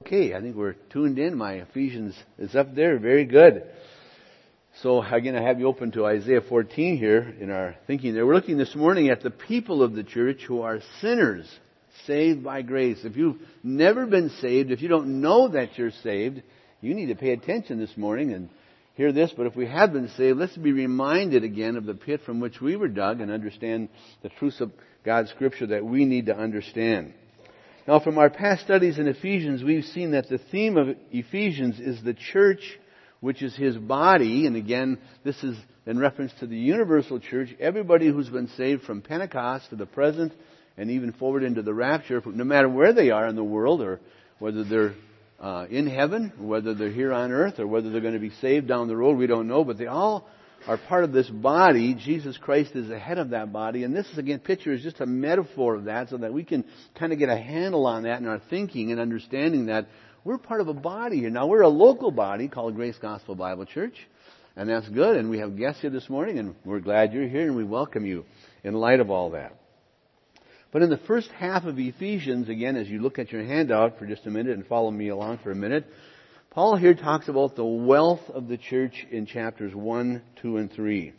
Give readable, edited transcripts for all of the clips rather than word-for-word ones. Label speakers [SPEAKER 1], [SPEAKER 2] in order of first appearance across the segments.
[SPEAKER 1] Okay, I think we're tuned in. My Ephesians is up there. Very good. So again, I have you open to Isaiah 14 here in our thinking there. We're looking this morning at the people of the church who are sinners, saved by grace. If you've never been saved, if you don't know that you're saved, you need to pay attention this morning and hear this. But if we have been saved, let's be reminded again of the pit from which we were dug and understand the truths of God's Scripture that we need to understand. Now, from our past studies in Ephesians, we've seen that the theme of Ephesians is the church, which is His body. And again, this is in reference to the universal church. Everybody who's been saved from Pentecost to the present and even forward into the rapture, no matter where they are in the world, or whether they're in heaven, or whether they're here on earth, or whether they're going to be saved down the road, we don't know. But they all are part of this body. Jesus Christ is the head of that body. And this is, again, picture is just a metaphor of that so that we can kind of get a handle on that in our thinking and understanding that we're part of a body here. Now, we're a local body called Grace Gospel Bible Church. And that's good. And we have guests here this morning, and we're glad you're here, and we welcome you in light of all that. But in the first half of Ephesians, again, as you look at your handout for just a minute and follow me along for a minute, Paul here talks about the wealth of the church in chapters 1, 2, and 3.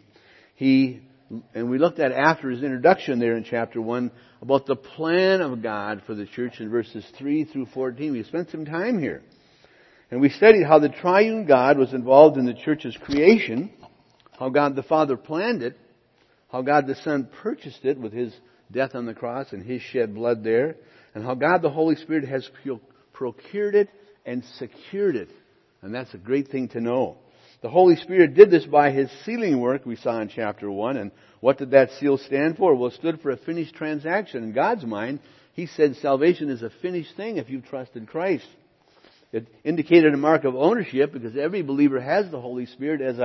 [SPEAKER 1] And we looked at after his introduction there in chapter 1 about the plan of God for the church in verses 3 through 14. We spent some time here. And we studied how the triune God was involved in the church's creation, how God the Father planned it, how God the Son purchased it with His death on the cross and His shed blood there, and how God the Holy Spirit has procured it and secured it. And that's a great thing to know. The Holy Spirit did this by His sealing work we saw in chapter 1. And what did that seal stand for? Well, it stood for a finished transaction. In God's mind, He said salvation is a finished thing if you've trusted Christ. It indicated a mark of ownership because every believer has the Holy Spirit as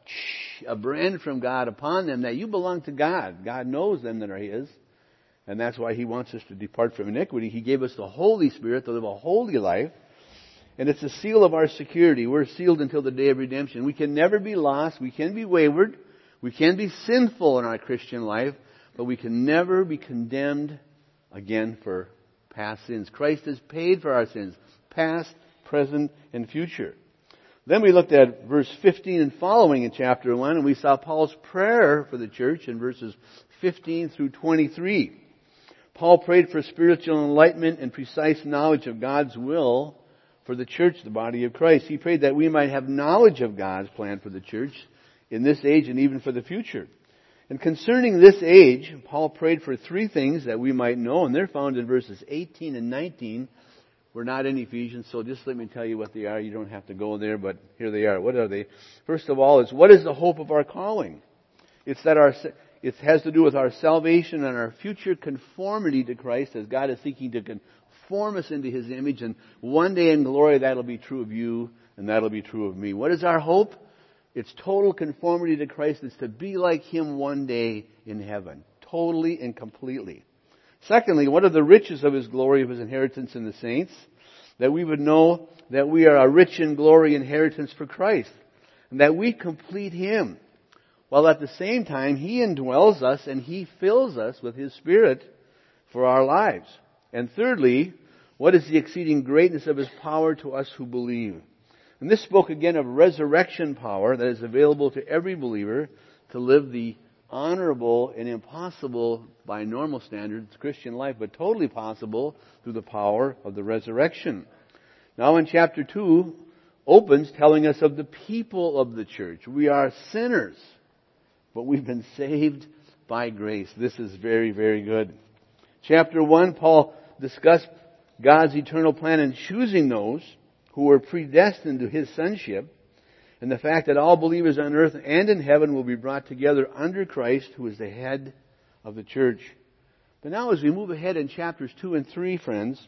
[SPEAKER 1] a brand from God upon them that you belong to God. God knows them that are His. And that's why He wants us to depart from iniquity. He gave us the Holy Spirit to live a holy life. And it's a seal of our security. We're sealed until the day of redemption. We can never be lost. We can be wayward. We can be sinful in our Christian life. But we can never be condemned again for past sins. Christ has paid for our sins. Past, present, and future. Then we looked at verse 15 and following in chapter 1. And we saw Paul's prayer for the church in verses 15 through 23. Paul prayed for spiritual enlightenment and precise knowledge of God's will for the church, the body of Christ. He prayed that we might have knowledge of God's plan for the church in this age and even for the future. And concerning this age, Paul prayed for three things that we might know, and they're found in verses 18 and 19. We're not in Ephesians, so just let me tell you what they are. You don't have to go there, but here they are. What are they? First of all, what is the hope of our calling? It has to do with our salvation and our future conformity to Christ as God is seeking to conform us into His image. And one day in glory, that'll be true of you and that'll be true of me. What is our hope? It's total conformity to Christ. It's to be like Him one day in heaven. Totally and completely. Secondly, what are the riches of His glory, of His inheritance in the saints? That we would know that we are a rich in glory inheritance for Christ. And that we complete Him. While at the same time, He indwells us and He fills us with His Spirit for our lives. And thirdly, what is the exceeding greatness of His power to us who believe? And this spoke again of resurrection power that is available to every believer to live the honorable and impossible by normal standards Christian life, but totally possible through the power of the resurrection. Now in chapter 2 opens telling us of the people of the church. We are sinners, but we've been saved by grace. This is very, very good. Chapter 1, Paul discussed God's eternal plan in choosing those who were predestined to His sonship, and the fact that all believers on earth and in heaven will be brought together under Christ, who is the head of the church. But now as we move ahead in chapters 2 and 3, friends,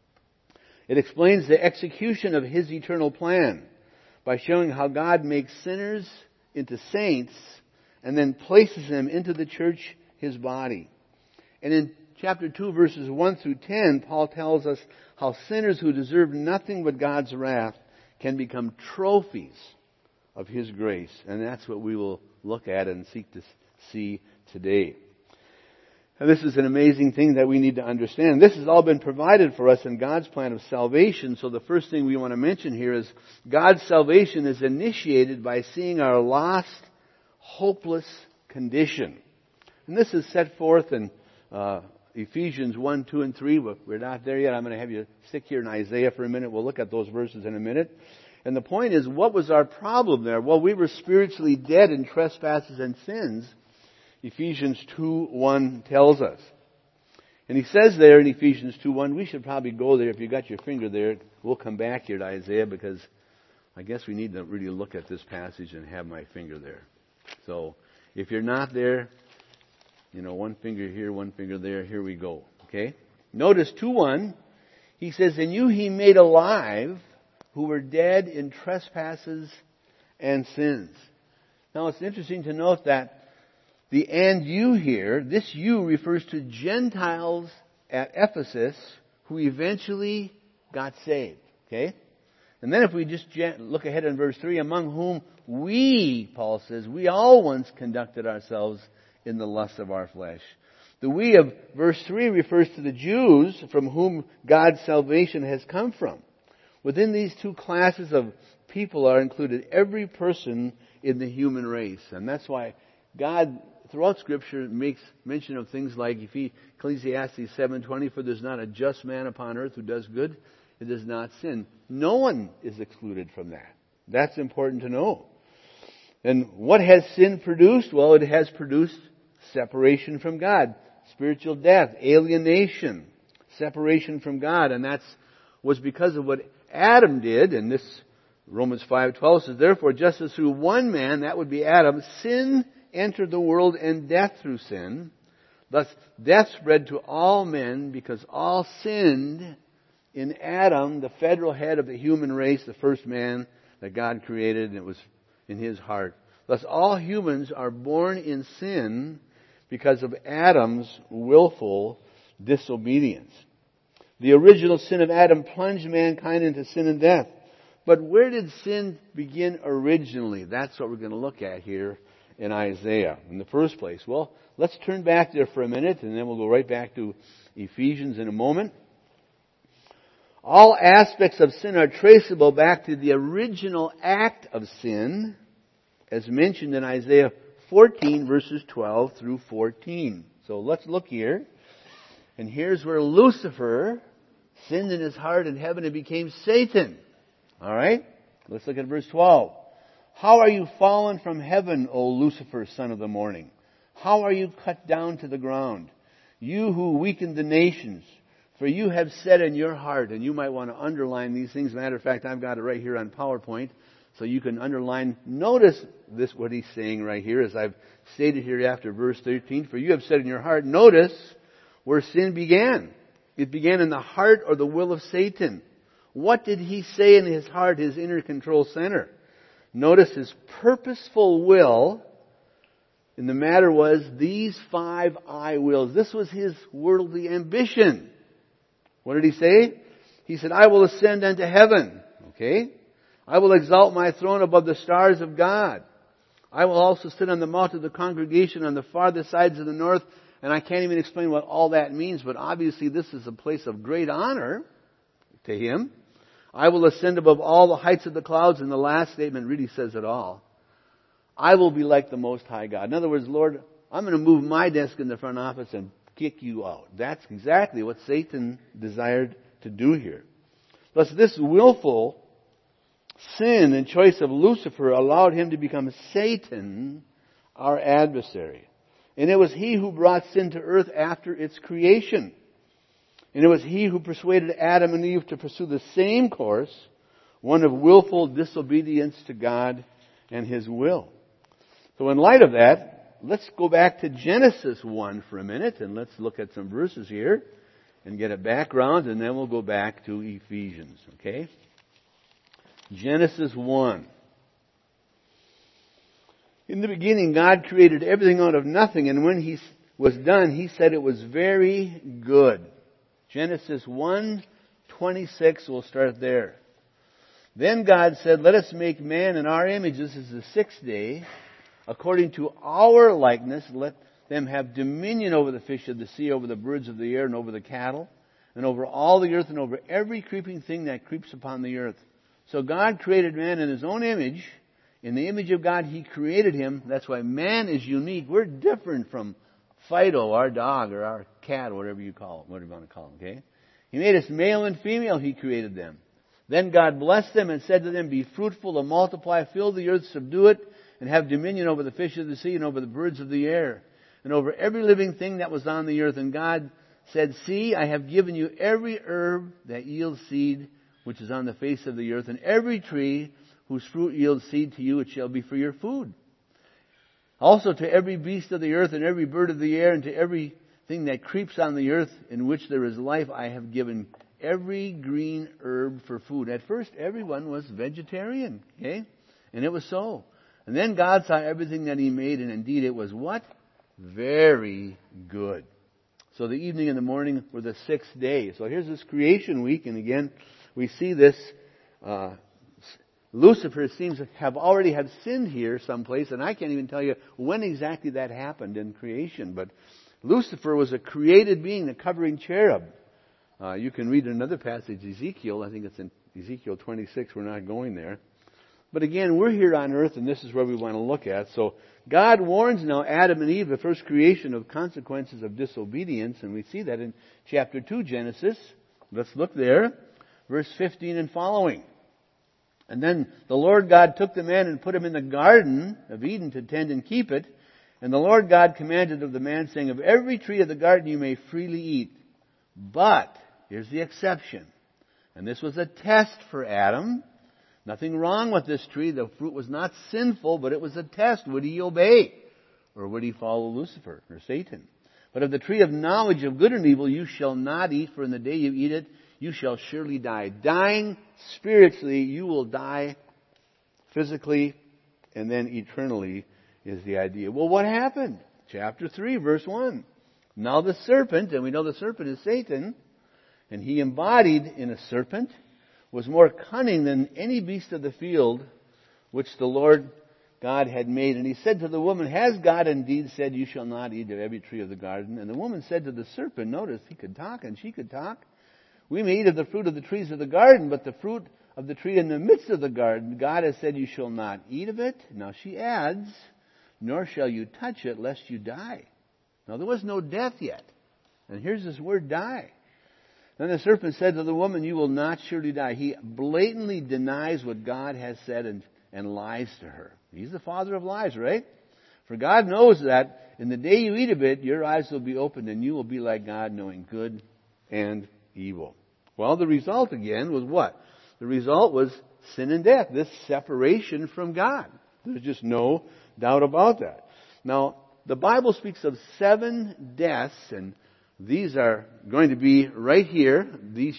[SPEAKER 1] it explains the execution of His eternal plan by showing how God makes sinners into saints and then places them into the church, His body. And in chapter 2, verses 1 through 10, Paul tells us how sinners who deserve nothing but God's wrath can become trophies of His grace. And that's what we will look at and seek to see today. And this is an amazing thing that we need to understand. This has all been provided for us in God's plan of salvation. So the first thing we want to mention here is God's salvation is initiated by seeing our lost, hopeless condition. And this is set forth in Ephesians 1, 2, and 3. We're not there yet. I'm going to have you stick here in Isaiah for a minute. We'll look at those verses in a minute. And the point is, what was our problem there? Well, we were spiritually dead in trespasses and sins. Ephesians 2:1 tells us. And he says there in Ephesians 2:1, we should probably go there. If you got your finger there, we'll come back here to Isaiah because I guess we need to really look at this passage and have my finger there. So if you're not there, one finger here, one finger there, here we go. Okay? Notice 2:1, he says, "In you he made alive who were dead in trespasses and sins." Now it's interesting to note that the "and you" here, this "you" refers to Gentiles at Ephesus who eventually got saved. Okay? And then if we just look ahead in verse 3, among whom we, Paul says, we all once conducted ourselves in the lust of our flesh. The "we" of verse 3 refers to the Jews from whom God's salvation has come from. Within these two classes of people are included every person in the human race. And that's why God, throughout Scripture, makes mention of things like Ecclesiastes 7:20, "For there's not a just man upon earth who does good and does not sin." No one is excluded from that. That's important to know. And what has sin produced? Well, it has produced separation from God, spiritual death, alienation, separation from God. And that was because of what Adam did. And this, Romans 5:12 says, "Therefore, just as through one man," that would be Adam, "sin entered the world, and death through sin. Thus death spread to all men because all sinned in Adam," the federal head of the human race, the first man that God created, and it was in his heart. "Thus all humans are born in sin because of Adam's willful disobedience." The original sin of Adam plunged mankind into sin and death. But where did sin begin originally? That's what we're going to look at here in Isaiah in the first place. Well, let's turn back there for a minute, and then we'll go right back to Ephesians in a moment. All aspects of sin are traceable back to the original act of sin, as mentioned in Isaiah 14, verses 12 through 14. So let's look here. And here's where Lucifer sinned in his heart in heaven and became Satan. All right? Let's look at verse 12. "How are you fallen from heaven, O Lucifer, son of the morning? How are you cut down to the ground, you who weakened the nations? For you have said in your heart," and you might want to underline these things. Matter of fact, I've got it right here on PowerPoint, so you can underline. Notice this, what he's saying right here, as I've stated here after verse 13. "For you have said in your heart," notice where sin began. It began in the heart or the will of Satan. What did he say in his heart, his inner control center? Notice his purposeful will in the matter was these 5 I wills. This was his worldly ambition. What did he say? He said, "I will ascend unto heaven." Okay? "I will exalt my throne above the stars of God. I will also sit on the mount of the congregation on the farthest sides of the north." And I can't even explain what all that means, but obviously this is a place of great honor to him. "I will ascend above all the heights of the clouds." And the last statement really says it all. "I will be like the Most High God." In other words, Lord, I'm going to move my desk in the front office and kick you out. That's exactly what Satan desired to do here. Thus, this willful sin and choice of Lucifer allowed him to become Satan, our adversary. And it was he who brought sin to earth after its creation. And it was he who persuaded Adam and Eve to pursue the same course, one of willful disobedience to God and His will. So in light of that, let's go back to Genesis 1 for a minute, and let's look at some verses here and get a background, and then we'll go back to Ephesians, okay? Genesis 1. "In the beginning, God created everything out of nothing, and when He was done, He said it was very good." Genesis 1:26, we'll start there. "Then God said, let us make man in our image," this is the 6th day, "according to our likeness, let them have dominion over the fish of the sea, over the birds of the air, and over the cattle, and over all the earth, and over every creeping thing that creeps upon the earth. So God created man in His own image. In the image of God, He created him. That's why man is unique. We're different from Fido, our dog, or our cat, or whatever you call it, whatever you want to call it, okay? He made us male and female, He created them. Then God blessed them and said to them, be fruitful and multiply, fill the earth, subdue it, and have dominion over the fish of the sea and over the birds of the air, and over every living thing that was on the earth. And God said, see, I have given you every herb that yields seed, which is on the face of the earth, and every tree whose fruit yields seed to you, it shall be for your food. Also to every beast of the earth and every bird of the air and to everything that creeps on the earth in which there is life, I have given every green herb for food. At first, everyone was vegetarian, okay? And it was so. And then God saw everything that He made, and indeed it was what? Very good. So the evening and the morning were the sixth day. So here's this creation week, and again, we see this, Lucifer seems to have already have sinned here someplace, and I can't even tell you when exactly that happened in creation. But Lucifer was a created being, the covering cherub. You can read another passage, Ezekiel. I think it's in Ezekiel 26. We're not going there. But again, we're here on earth, and this is where we want to look at. So God warns now Adam and Eve, the first creation, of consequences of disobedience. And we see that in chapter 2, Genesis. Let's look there. Verse 15 and following. And then the Lord God took the man and put him in the garden of Eden to tend and keep it. And the Lord God commanded of the man, saying, of every tree of the garden you may freely eat. But, here's the exception. And this was a test for Adam. Nothing wrong with this tree. The fruit was not sinful, but it was a test. Would he obey? Or would he follow Lucifer or Satan? But of the tree of knowledge of good and evil you shall not eat, for in the day you eat it, you shall surely die. Dying spiritually, you will die physically, and then eternally is the idea. Well, what happened? Chapter 3, verse 1. Now the serpent, and we know the serpent is Satan, and he embodied in a serpent, was more cunning than any beast of the field which the Lord God had made. And he said to the woman, has God indeed said, you shall not eat of every tree of the garden? And the woman said to the serpent, notice he could talk and she could talk, we may eat of the fruit of the trees of the garden, but the fruit of the tree in the midst of the garden, God has said, you shall not eat of it. Now she adds, nor shall you touch it, lest you die. Now there was no death yet. And here's this word, die. Then the serpent said to the woman, you will not surely die. He blatantly denies what God has said and lies to her. He's the father of lies, right? For God knows that in the day you eat of it, your eyes will be opened and you will be like God, knowing good and evil. Well, the result again was what? The result was sin and death, this separation from God. There's just no doubt about that. Now, the Bible speaks of 7 deaths, and these are going to be right here. These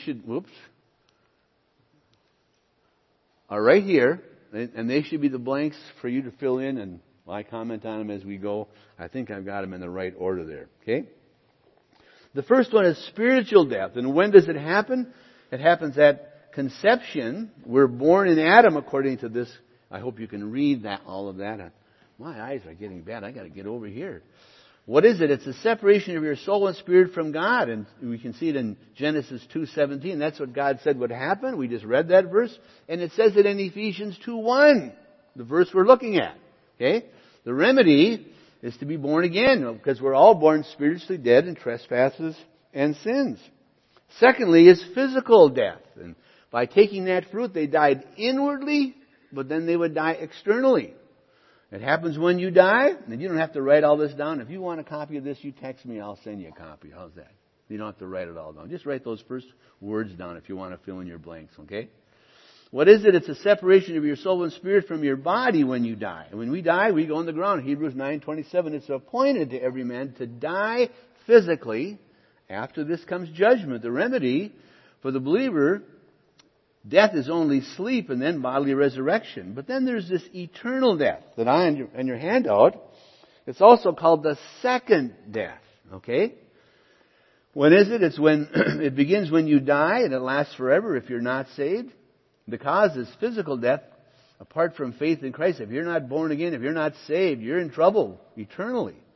[SPEAKER 1] are right here, and they should be the blanks for you to fill in, and I comment on them as we go. I think I've got them in the right order there. Okay? The first one is spiritual death. And when does it happen? It happens at conception. We're born in Adam according to this. I hope you can read that, all of that. My eyes are getting bad. I got to get over here. What is it? It's a separation of your soul and spirit from God. And we can see it in Genesis 2:17. That's what God said would happen. We just read that verse. And it says it in Ephesians 2:1, the verse we're looking at. Okay? The remedy is to be born again, because we're all born spiritually dead in trespasses and sins. Secondly is physical death. And by taking that fruit, they died inwardly, but then they would die externally. It happens when you die, and you don't have to write all this down. If you want a copy of this, you text me, I'll send you a copy. How's that? You don't have to write it all down. Just write those first words down if you want to fill in your blanks, okay? What is it? It's a separation of your soul and spirit from your body when you die. And when we die, we go on the ground. Hebrews 9:27, it's appointed to every man to die physically. After this comes judgment. The remedy for the believer, death is only sleep and then bodily resurrection. But then there's this eternal death that on your handout. It's also called the second death. Okay? When is it? It's when it begins when you die, and it lasts forever if you're not saved. The cause is physical death apart from faith in Christ. If you're not born again, if you're not saved, you're in trouble eternally.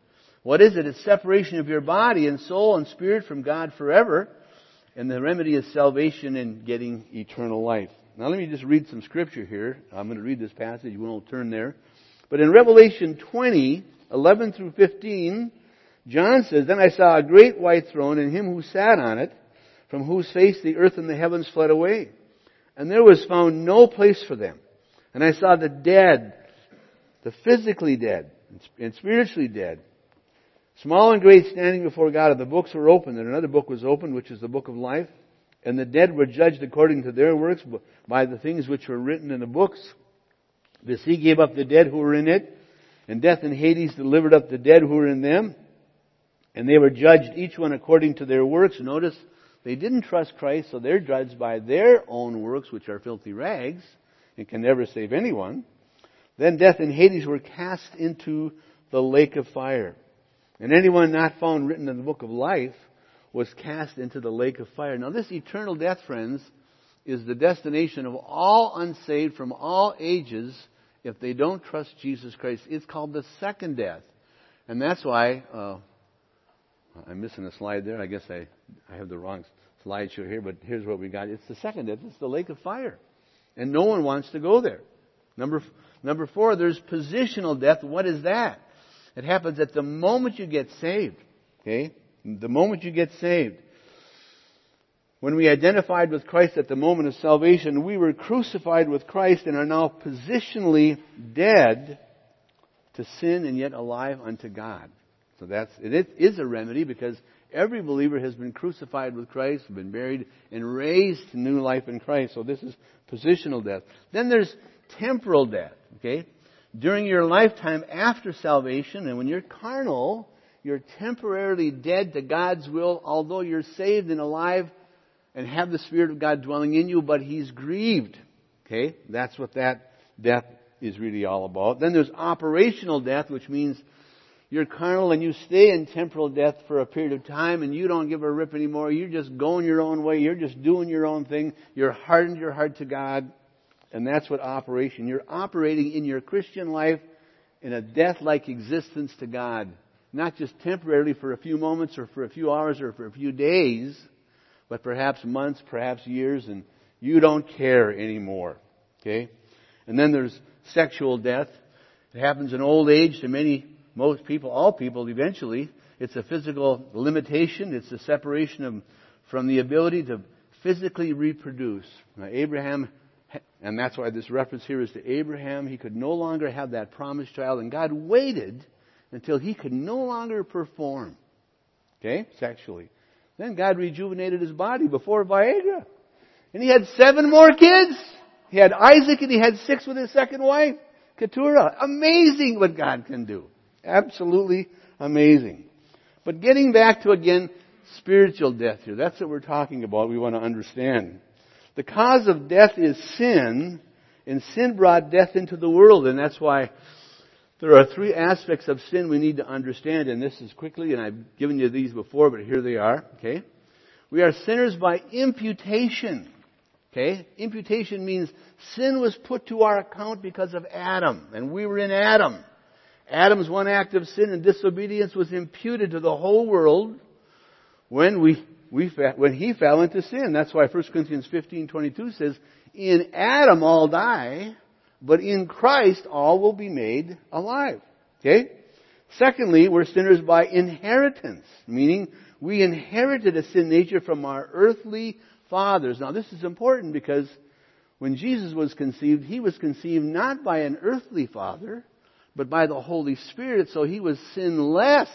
[SPEAKER 1] What is it? It's separation of your body and soul and spirit from God forever. And the remedy is salvation and getting eternal life. Now let me just read some scripture here. I'm going to read this passage. You won't turn there. But in Revelation 20, 11 through 15, John says, Then I saw a great white throne and him who sat on it, from whose face the earth and the heavens fled away. And there was found no place for them. And I saw the dead, the physically dead and spiritually dead, small and great, standing before God. And the books were opened, and another book was opened, which is the book of life. And the dead were judged according to their works by the things which were written in the books. The sea gave up the dead who were in it, and death and Hades delivered up the dead who were in them. And they were judged, each one according to their works. Notice, they didn't trust Christ, so they're judged by their own works, which are filthy rags, and can never save anyone. Then death and Hades were cast into the lake of fire. And anyone not found written in the book of life was cast into the lake of fire. Now this eternal death, friends, is the destination of all unsaved from all ages if they don't trust Jesus Christ. It's called the second death. And that's why, I'm missing a slide there. I guess I have the wrong slideshow here, but here's what we got. It's the second death. It's the lake of fire. And no one wants to go there. Number 4, there's positional death. What is that? It happens at the moment you get saved. Okay? The moment you get saved. When we identified with Christ at the moment of salvation, we were crucified with Christ and are now positionally dead to sin and yet alive unto God. So it is a remedy because every believer has been crucified with Christ, been buried, and raised to new life in Christ. So this is positional death. Then there's temporal death. Okay? During your lifetime after salvation, and when you're carnal, you're temporarily dead to God's will, although you're saved and alive and have the Spirit of God dwelling in you, but He's grieved. Okay? That's what that death is really all about. Then there's operational death, which means you're carnal and you stay in temporal death for a period of time and you don't give a rip anymore. You're just going your own way. You're just doing your own thing. You're hardened your heart to God. And that's what operation. You're operating in your Christian life in a death-like existence to God. Not just temporarily for a few moments or for a few hours or for a few days, but perhaps months, perhaps years, and you don't care anymore. Okay? And then there's sexual death. It happens in old age to most people, all people eventually. It's a physical limitation. It's a separation from the ability to physically reproduce. Now, Abraham, and that's why this reference here is to Abraham. He could no longer have that promised child, and God waited until he could no longer perform, okay, sexually. Then God rejuvenated his body before Viagra. And he had 7 more kids. He had Isaac and he had 6 with his second wife, Keturah. Amazing what God can do. Absolutely amazing. But getting back to, again, spiritual death here. That's what we're talking about. We want to understand. The cause of death is sin, and sin brought death into the world. And that's why there are 3 aspects of sin we need to understand. And this is quickly, and I've given you these before, but here they are. Okay? We are sinners by imputation. Okay? Imputation means sin was put to our account because of Adam. And we were in Adam. Adam's one act of sin and disobedience was imputed to the whole world when he fell into sin. That's why 1 Corinthians 15:22 says, in Adam all die, but in Christ all will be made alive. Okay? Secondly, we're sinners by inheritance, meaning we inherited a sin nature from our earthly fathers. Now this is important because when Jesus was conceived, He was conceived not by an earthly father, but by the Holy Spirit, so He was sinless.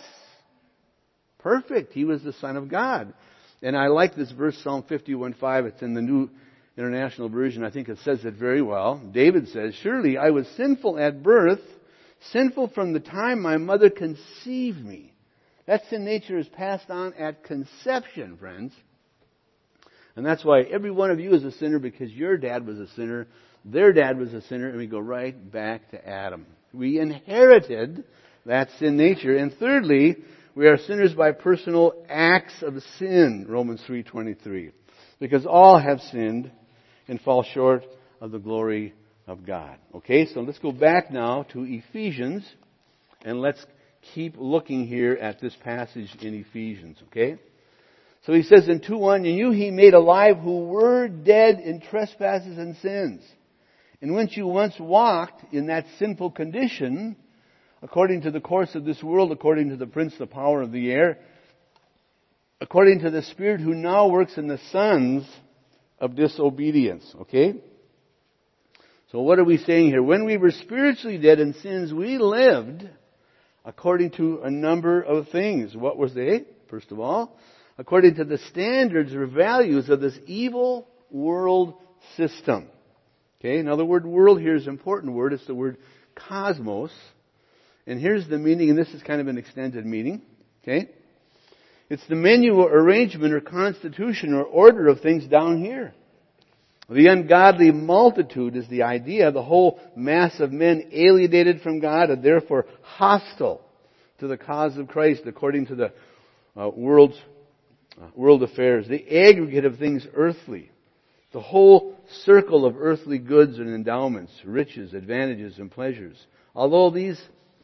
[SPEAKER 1] Perfect. He was the Son of God. And I like this verse, Psalm 51:5. It's in the New International Version. I think it says it very well. David says, surely I was sinful at birth, sinful from the time my mother conceived me. That sin nature is passed on at conception, friends. And that's why every one of you is a sinner, because your dad was a sinner, their dad was a sinner, and we go right back to Adam. We inherited that sin nature. And thirdly, we are sinners by personal acts of sin, Romans 3:23. Because all have sinned and fall short of the glory of God. Okay, so let's go back now to Ephesians, and let's keep looking here at this passage in Ephesians, okay? So he says in 2:1, "In you he made alive who were dead in trespasses and sins, in which you once walked in that sinful condition, according to the course of this world, according to the prince, the power of the air, according to the Spirit who now works in the sons of disobedience." Okay? So what are we saying here? When we were spiritually dead in sins, we lived according to a number of things. What was they? First of all, according to the standards or values of this evil world system. Okay? Now the word world here is an important word. It's the word cosmos. And here's the meaning, and this is kind of an extended meaning. Okay? It's the menu or arrangement or constitution or order of things down here. The ungodly multitude is the idea, the whole mass of men alienated from God and therefore hostile to the cause of Christ according to the world affairs. The aggregate of things earthly. The whole circle of earthly goods and endowments, riches, advantages, and pleasures. Although these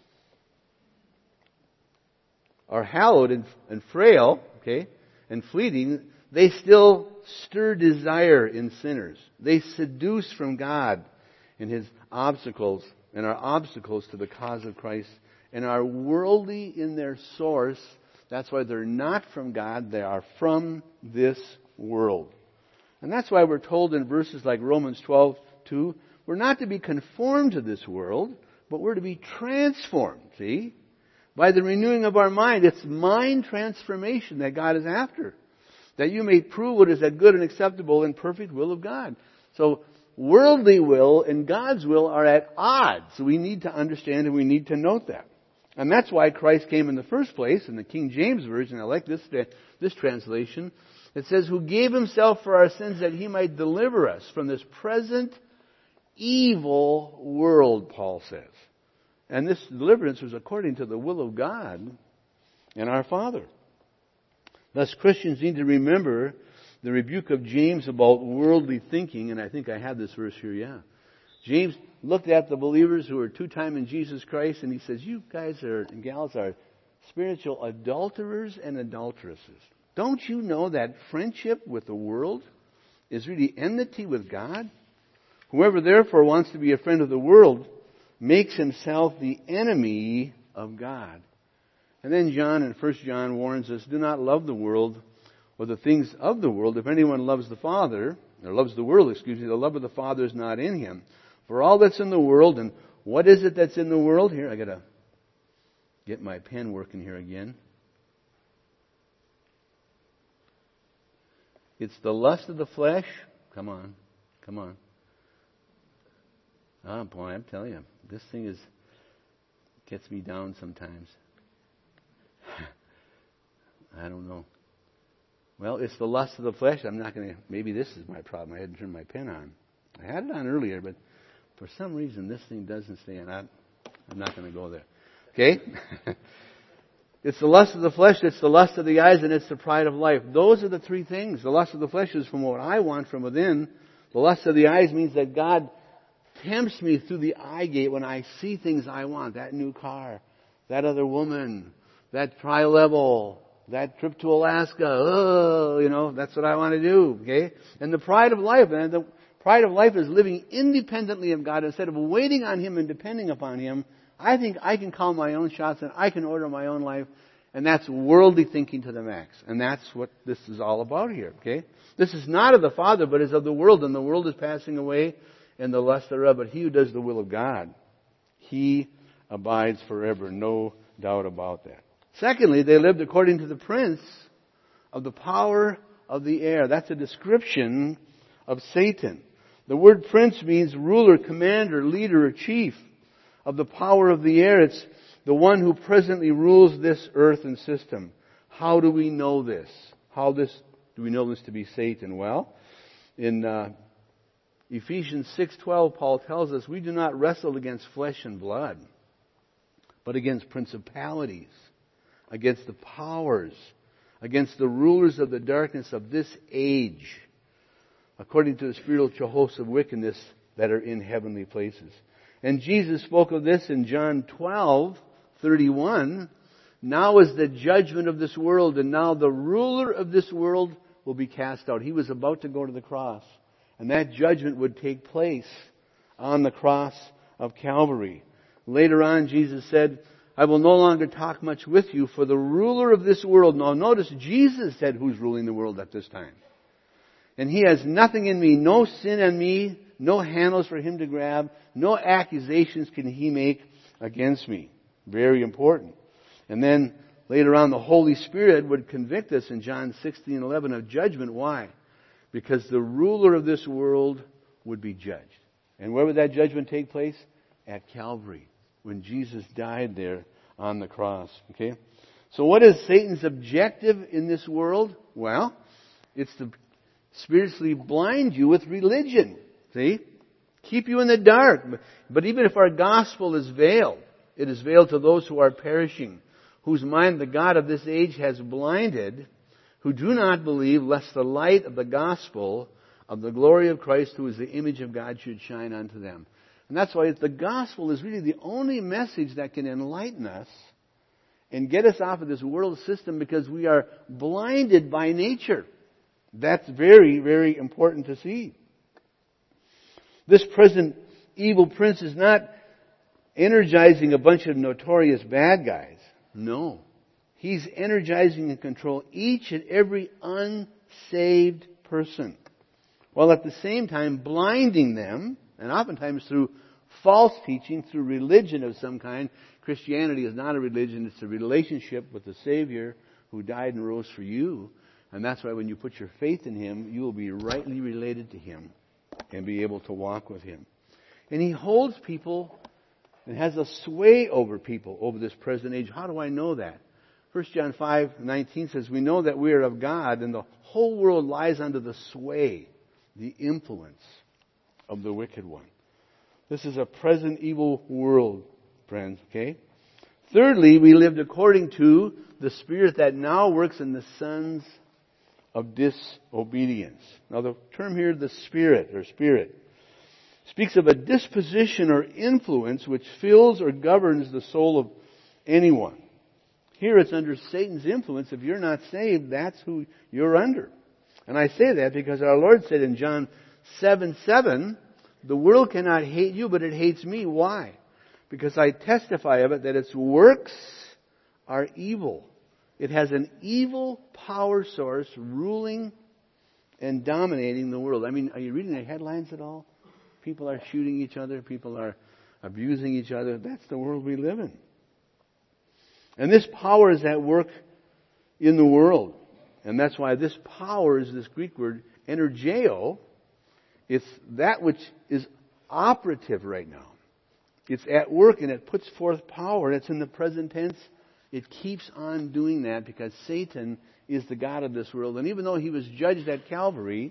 [SPEAKER 1] are hallowed and frail, okay, and fleeting, they still stir desire in sinners. They seduce from God and His obstacles, and are obstacles to the cause of Christ, and are worldly in their source. That's why they're not from God. They are from this world. And that's why we're told in verses like Romans 12:2, we're not to be conformed to this world, but we're to be transformed, see? By the renewing of our mind. It's mind transformation that God is after. That you may prove what is that good and acceptable and perfect will of God. So, worldly will and God's will are at odds. So we need to understand and we need to note that. And that's why Christ came in the first place. In the King James Version, I like this translation. It says, "Who gave Himself for our sins that He might deliver us from this present evil world," Paul says. And this deliverance was according to the will of God and our Father. Thus, Christians need to remember the rebuke of James about worldly thinking, and I think I have this verse here, yeah. James looked at the believers who were two-time in Jesus Christ, and he says, "You guys and gals are spiritual adulterers and adulteresses. Don't you know that friendship with the world is really enmity with God? Whoever therefore wants to be a friend of the world makes himself the enemy of God." And then John in 1 John warns us, "Do not love the world or the things of the world. If anyone loves the Father, or loves the world, the love of the Father is not in him. For all that's in the world," and what is it that's in the world? Here, I gotta get my pen working here again. It's the lust of the flesh. Come on. Oh boy, I'm telling you, this thing gets me down sometimes. I don't know. Well, it's the lust of the flesh. Maybe this is my problem. I hadn't turned my pen on. I had it on earlier, but for some reason this thing doesn't stay on. I'm not going to go there. Okay? It's the lust of the flesh, it's the lust of the eyes, and it's the pride of life. Those are the three things. The lust of the flesh is from what I want from within. The lust of the eyes means that God tempts me through the eye gate when I see things I want. That new car, that other woman, that tri-level, that trip to Alaska. That's what I want to do. Okay? And the pride of life, the pride of life is living independently of God. Instead of waiting on Him and depending upon Him, I think I can call my own shots and I can order my own life. And that's worldly thinking to the max. And that's what this is all about here. Okay? This is not of the Father, but is of the world. And the world is passing away and the lust thereof. But he who does the will of God, he abides forever. No doubt about that. Secondly, they lived according to the prince of the power of the air. That's a description of Satan. The word prince means ruler, commander, leader, or chief of the power of the air. It's the one who presently rules this earth and system. How do we know this? Do we know this to be Satan? Well, in Ephesians 6:12, Paul tells us we do not wrestle against flesh and blood, but against principalities, against the powers, against the rulers of the darkness of this age, according to the spiritual hosts of wickedness that are in heavenly places. And Jesus spoke of this in John 31, now is the judgment of this world, and now the ruler of this world will be cast out. He was about to go to the cross, and that judgment would take place on the cross of Calvary. Later on, Jesus said, I will no longer talk much with you, for the ruler of this world. Now notice, Jesus said who's ruling the world at this time. And he has nothing in me, no sin in me, no handles for him to grab, no accusations can he make against me. Very important. And then later on, the Holy Spirit would convict us in John 16:11 of judgment. Why? Because the ruler of this world would be judged. And where would that judgment take place? At Calvary, when Jesus died there on the cross. Okay? So what is Satan's objective in this world? Well, it's to spiritually blind you with religion. See? Keep you in the dark. But even if our gospel is veiled, it is veiled to those who are perishing, whose mind the God of this age has blinded, who do not believe, lest the light of the gospel of the glory of Christ, who is the image of God, should shine unto them. And that's why the gospel is really the only message that can enlighten us and get us off of this world system, because we are blinded by nature. That's very, very important to see. This present evil prince is not energizing a bunch of notorious bad guys. No. He's energizing and control each and every unsaved person, while at the same time blinding them, and oftentimes through false teaching, through religion of some kind. Christianity is not a religion, it's a relationship with the Savior who died and rose for you. And that's why when you put your faith in Him, you will be rightly related to Him and be able to walk with Him. And He holds people and has a sway over people over this present age. How do I know that? 1 John 5:19 says, we know that we are of God, and the whole world lies under the sway, the influence of the wicked one. This is a present evil world, friends, okay? Thirdly, we lived according to the Spirit that now works in the sons of disobedience. Now the term here, the Spirit, or Spirit, speaks of a disposition or influence which fills or governs the soul of anyone. Here it's under Satan's influence. If you're not saved, that's who you're under. And I say that because our Lord said in John 7:7, the world cannot hate you, but it hates me. Why? Because I testify of it that its works are evil. It has an evil power source ruling and dominating the world. I mean, are you reading the headlines at all? People are shooting each other. People are abusing each other. That's the world we live in. And this power is at work in the world. And that's why this power is this Greek word, energeo. It's that which is operative right now. It's at work and it puts forth power. It's in the present tense. It keeps on doing that because Satan is the god of this world. And even though he was judged at Calvary,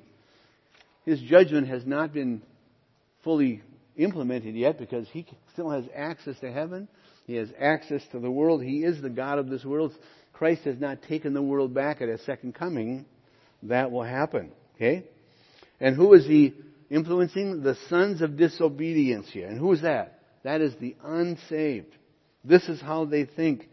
[SPEAKER 1] his judgment has not been fully implemented yet because he still has access to heaven. He has access to the world. He is the God of this world. Christ has not taken the world back at His second coming. That will happen. Okay? And who is He influencing? The sons of disobedience here. And who is that? That is the unsaved. This is how they think.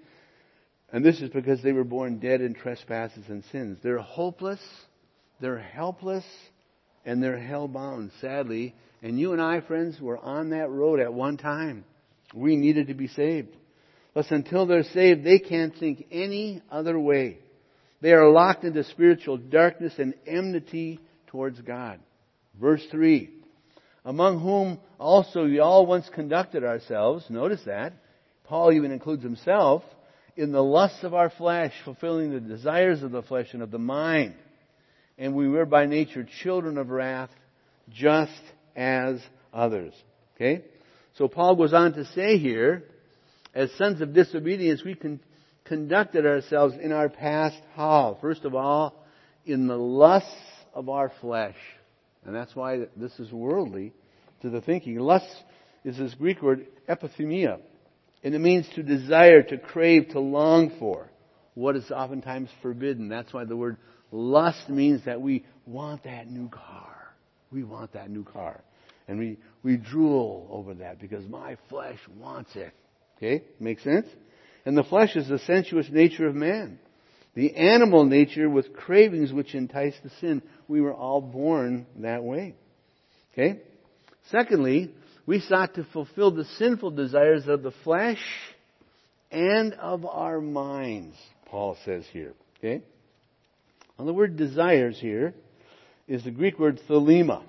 [SPEAKER 1] And this is because they were born dead in trespasses and sins. They're hopeless, they're helpless, and they're hell-bound, sadly. And you and I, friends, were on that road at one time. We needed to be saved. But until they're saved, they can't think any other way. They are locked into spiritual darkness and enmity towards God. Verse 3. Among whom also we all once conducted ourselves, notice that, Paul even includes himself, in the lusts of our flesh, fulfilling the desires of the flesh and of the mind. And we were by nature children of wrath, just as others. Okay? So Paul goes on to say here, as sons of disobedience, we conducted ourselves in our past how? First of all, in the lusts of our flesh. And that's why this is worldly to the thinking. Lust is this Greek word, epithemia. And it means to desire, to crave, to long for what is oftentimes forbidden. That's why the word lust means that we want that new car. We want that new car. And we drool over that because my flesh wants it. Okay? Makes sense? And the flesh is the sensuous nature of man. The animal nature with cravings which entice to sin. We were all born that way. Okay? Secondly, we sought to fulfill the sinful desires of the flesh and of our minds, Paul says here. Okay? Now the word desires here is the Greek word thelema.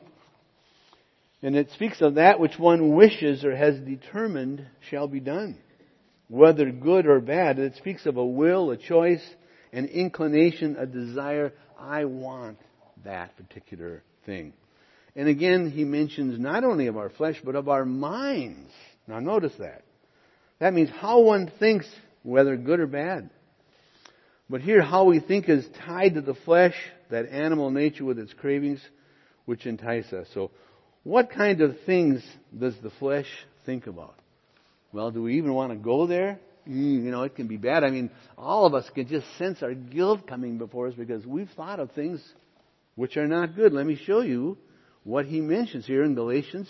[SPEAKER 1] And it speaks of that which one wishes or has determined shall be done. Whether good or bad, it speaks of a will, a choice, an inclination, a desire. I want that particular thing. And again, he mentions not only of our flesh, but of our minds. Now notice that. That means how one thinks, whether good or bad. But here, how we think is tied to the flesh, that animal nature with its cravings, which entice us. So, what kind of things does the flesh think about? Well, do we even want to go there? It can be bad. I mean, all of us can just sense our guilt coming before us because we've thought of things which are not good. Let me show you what he mentions here in Galatians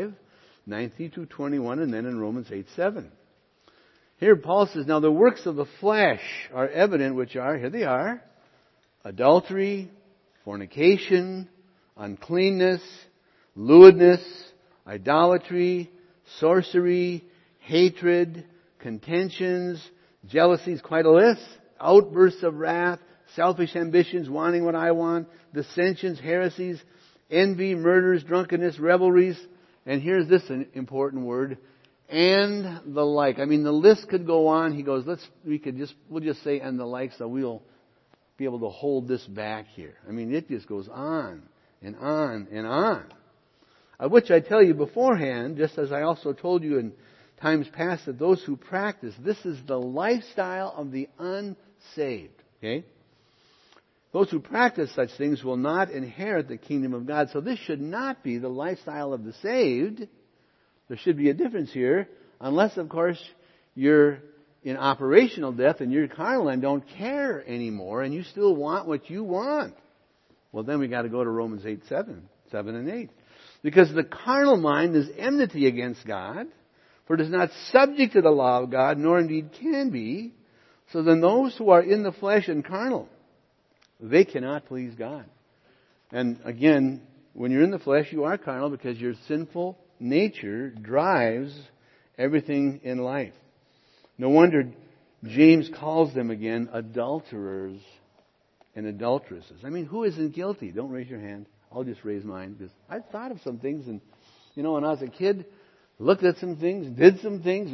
[SPEAKER 1] 5:19-21, and then in Romans 8:7. Here Paul says, now the works of the flesh are evident, which are, here they are, adultery, fornication, uncleanness, lewdness, idolatry, sorcery, hatred, contentions, jealousies, quite a list, outbursts of wrath, selfish ambitions, wanting what I want, dissensions, heresies, envy, murders, drunkenness, revelries, and here's this an important word, and the like. I mean, the list could go on. He goes, we'll just say and the like, so we'll be able to hold this back here. I mean, it just goes on and on and on. Of which I tell you beforehand, just as I also told you in times past, that those who practice, this is the lifestyle of the unsaved. Okay? Those who practice such things will not inherit the kingdom of God. So this should not be the lifestyle of the saved. There should be a difference here, unless, of course, you're in operational death and you're carnal and don't care anymore and you still want what you want. Well, then we got to go to Romans 8:7 and 8. Because the carnal mind is enmity against God, for it is not subject to the law of God, nor indeed can be. So then those who are in the flesh and carnal, they cannot please God. And again, when you're in the flesh, you are carnal because your sinful nature drives everything in life. No wonder James calls them again adulterers and adulteresses. I mean, who isn't guilty? Don't raise your hand. I'll just raise mine because I've thought of some things, and when I was a kid, looked at some things, did some things,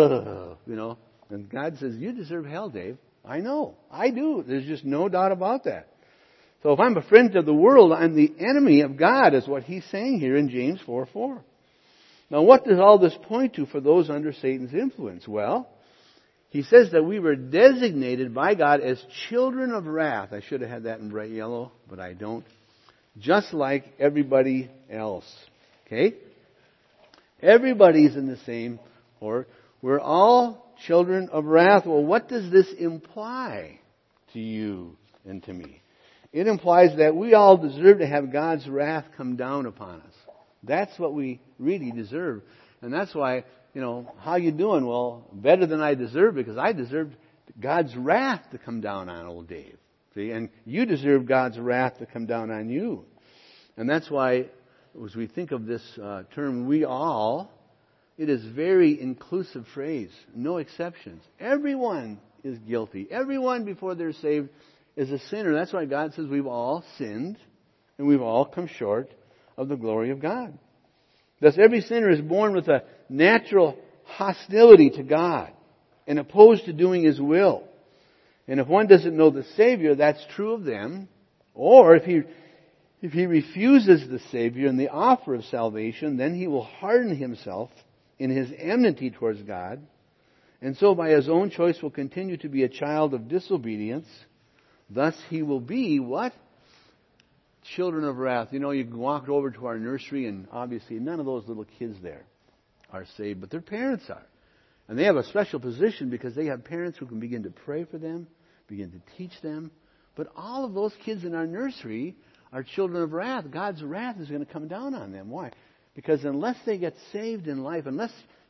[SPEAKER 1] and God says, you deserve hell, Dave. I know. I do. There's just no doubt about that. So if I'm a friend of the world, I'm the enemy of God, is what he's saying here in James 4:4. Now, what does all this point to for those under Satan's influence? Well, he says that we were designated by God as children of wrath. I should have had that in bright yellow, but I don't. Just like everybody else. Okay? Everybody's in the same, or we're all children of wrath. Well, what does this imply to you and to me? It implies that we all deserve to have God's wrath come down upon us. That's what we really deserve. And that's why, how you doing? Well, better than I deserve, because I deserved God's wrath to come down on old Dave. See, and you deserve God's wrath to come down on you. And that's why, as we think of this term, we all, it is very inclusive phrase. No exceptions. Everyone is guilty. Everyone before they're saved is a sinner. That's why God says we've all sinned and we've all come short of the glory of God. Thus, every sinner is born with a natural hostility to God and opposed to doing His will. And if one doesn't know the Savior, that's true of them. Or if he refuses the Savior and the offer of salvation, then he will harden himself in his enmity towards God. And so by his own choice will continue to be a child of disobedience. Thus he will be what? Children of wrath. You can walk over to our nursery and obviously none of those little kids there are saved, but their parents are. And they have a special position because they have parents who can begin to pray for them, begin to teach them. But all of those kids in our nursery are children of wrath. God's wrath is going to come down on them. Why? Because unless they get saved in life, unless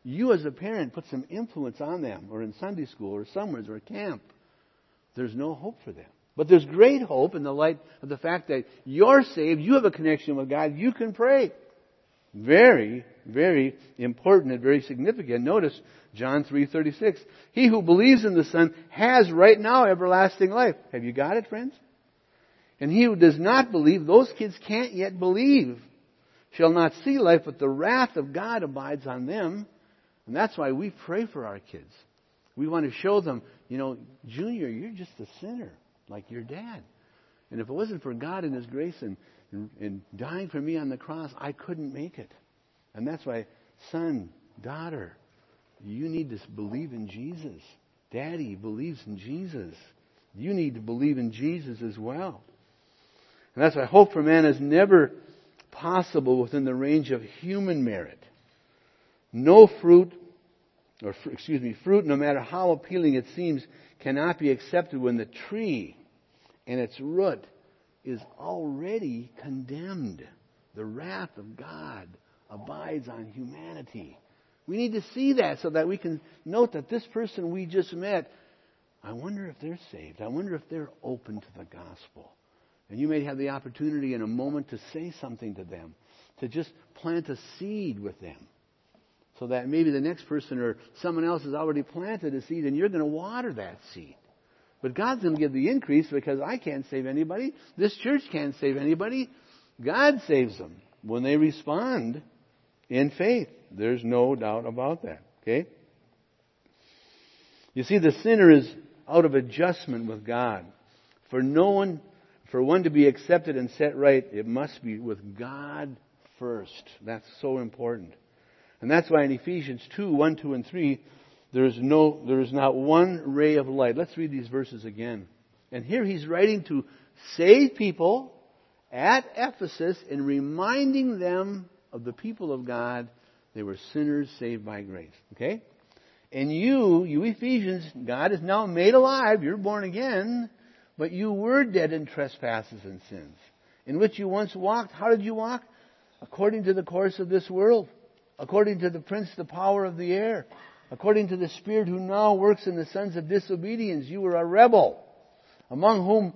[SPEAKER 1] you as a parent put some influence on them, or in Sunday school, or somewhere, or camp, there's no hope for them. But there's great hope in the light of the fact that you're saved, you have a connection with God, you can pray. Very, very important and very significant. Notice John 3:36. He who believes in the Son has right now everlasting life. Have you got it, friends? And he who does not believe, those kids can't yet believe, shall not see life, but the wrath of God abides on them. And that's why we pray for our kids. We want to show them, Junior, you're just a sinner, like your dad. And if it wasn't for God and His grace and dying for me on the cross, I couldn't make it. And that's why, son, daughter, you need to believe in Jesus. Daddy believes in Jesus. You need to believe in Jesus as well. And that's why hope for man is never possible within the range of human merit. No fruit, no matter how appealing it seems, cannot be accepted when the tree and its root is already condemned. The wrath of God abides on humanity. We need to see that so that we can note that this person we just met, I wonder if they're saved. I wonder if they're open to the gospel. And you may have the opportunity in a moment to say something to them, to just plant a seed with them, so that maybe the next person or someone else has already planted a seed and you're going to water that seed. But God's going to give the increase, because I can't save anybody. This church can't save anybody. God saves them when they respond in faith. There's no doubt about that. Okay? You see, the sinner is out of adjustment with God. For one to be accepted and set right, it must be with God first. That's so important. And that's why in Ephesians 2:1, 2, and 3, there is not one ray of light. Let's read these verses again. And here he's writing to saved people at Ephesus and reminding them of the people of God. They were sinners saved by grace. Okay? And you Ephesians, God is now made alive. You're born again. But you were dead in trespasses and sins, in which you once walked. How did you walk? According to the course of this world. According to the prince, the power of the air. According to the spirit who now works in the sons of disobedience. You were a rebel, among whom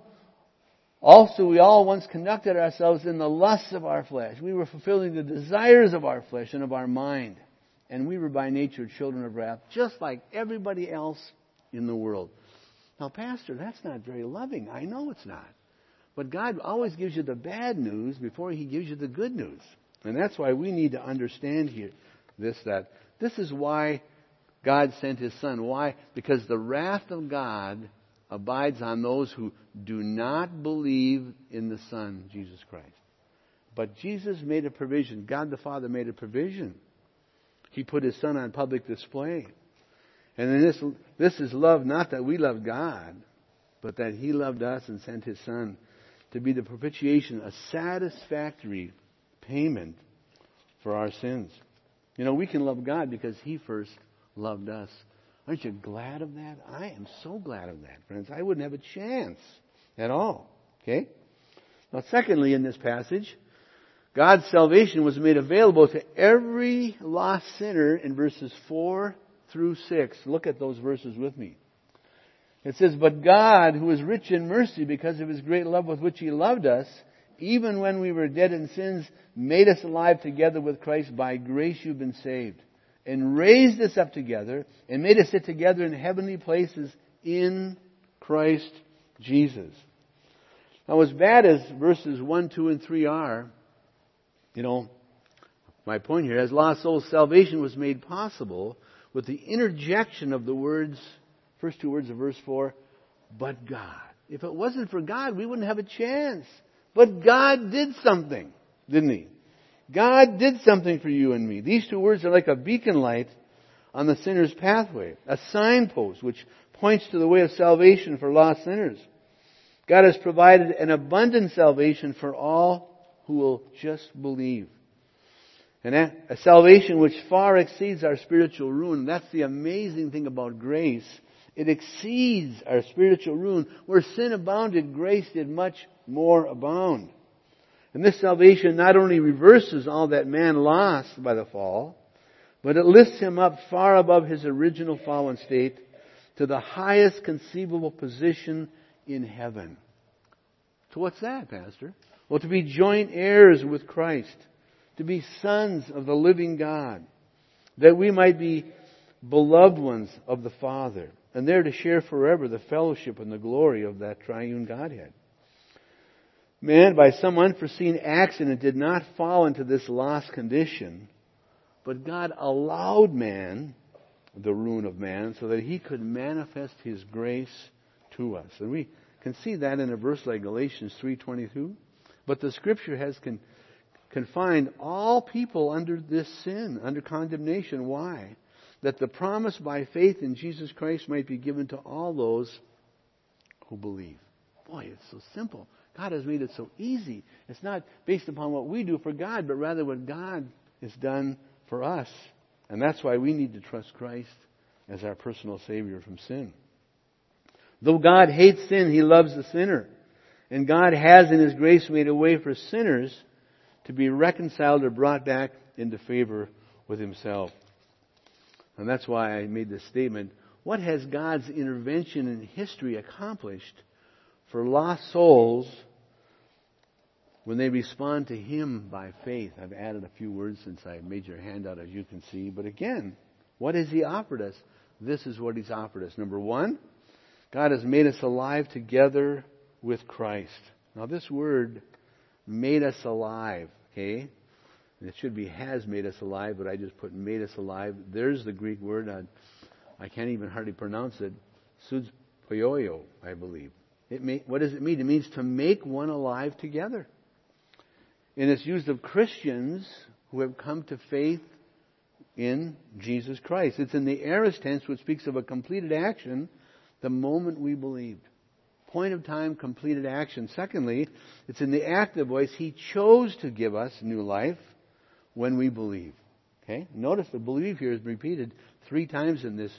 [SPEAKER 1] also we all once conducted ourselves in the lusts of our flesh. We were fulfilling the desires of our flesh and of our mind. And we were by nature children of wrath, just like everybody else in the world. Now, Pastor, that's not very loving. I know it's not. But God always gives you the bad news before He gives you the good news. And that's why we need to understand here that this is why God sent His Son. Why? Because the wrath of God abides on those who do not believe in the Son, Jesus Christ. But Jesus made a provision. God the Father made a provision. He put His Son on public display. And then this is love, not that we love God, but that He loved us and sent His Son to be the propitiation, a satisfactory payment for our sins. We can love God because He first loved us. Aren't you glad of that? I am so glad of that, friends. I wouldn't have a chance at all. Okay? Now, secondly, in this passage, God's salvation was made available to every lost sinner in verses 4 through 6. Look at those verses with me. It says, "But God, who is rich in mercy because of His great love with which He loved us, even when we were dead in sins, made us alive together with Christ. By grace you've been saved. And raised us up together and made us sit together in heavenly places in Christ Jesus." Now, as bad as verses 1, 2, and 3 are, my point here, as lost souls, salvation was made possible with the interjection of the first two words of verse 4, but God. If it wasn't for God, we wouldn't have a chance. But God did something, didn't He? God did something for you and me. These two words are like a beacon light on the sinner's pathway, a signpost which points to the way of salvation for lost sinners. God has provided an abundant salvation for all who will just believe. And a salvation which far exceeds our spiritual ruin. That's the amazing thing about grace. It exceeds our spiritual ruin. Where sin abounded, grace did much more abound. And this salvation not only reverses all that man lost by the fall, but it lifts him up far above his original fallen state to the highest conceivable position in heaven. So what's that, Pastor? Well, to be joint heirs with Christ, to be sons of the living God, that we might be beloved ones of the Father, and there to share forever the fellowship and the glory of that triune Godhead. Man, by some unforeseen accident, did not fall into this lost condition, but God allowed man, the ruin of man, so that He could manifest His grace to us. And we can see that in a verse like Galatians 3:22. But the Scripture has confined all people under this sin, under condemnation. Why? That the promise by faith in Jesus Christ might be given to all those who believe. Boy, it's so simple. God has made it so easy. It's not based upon what we do for God, but rather what God has done for us. And that's why we need to trust Christ as our personal Savior from sin. Though God hates sin, He loves the sinner. And God has in His grace made a way for sinners to be reconciled or brought back into favor with Himself. And that's why I made this statement. What has God's intervention in history accomplished for lost souls when they respond to Him by faith? I've added a few words since I made your handout, as you can see. But again, what has He offered us? This is what He's offered us. Number one, God has made us alive together with Christ. Now this word, made us alive, okay? And it should be has made us alive, but I just put made us alive. There's the Greek word. I can't even hardly pronounce it. Sudspoioio, I believe. What does it mean? It means to make one alive together. And it's used of Christians who have come to faith in Jesus Christ. It's in the aorist tense, which speaks of a completed action the moment we believed. Point of time, completed action. Secondly, it's in the active voice. He chose to give us new life when we believe. Okay? Notice the believe here is repeated 3 times in this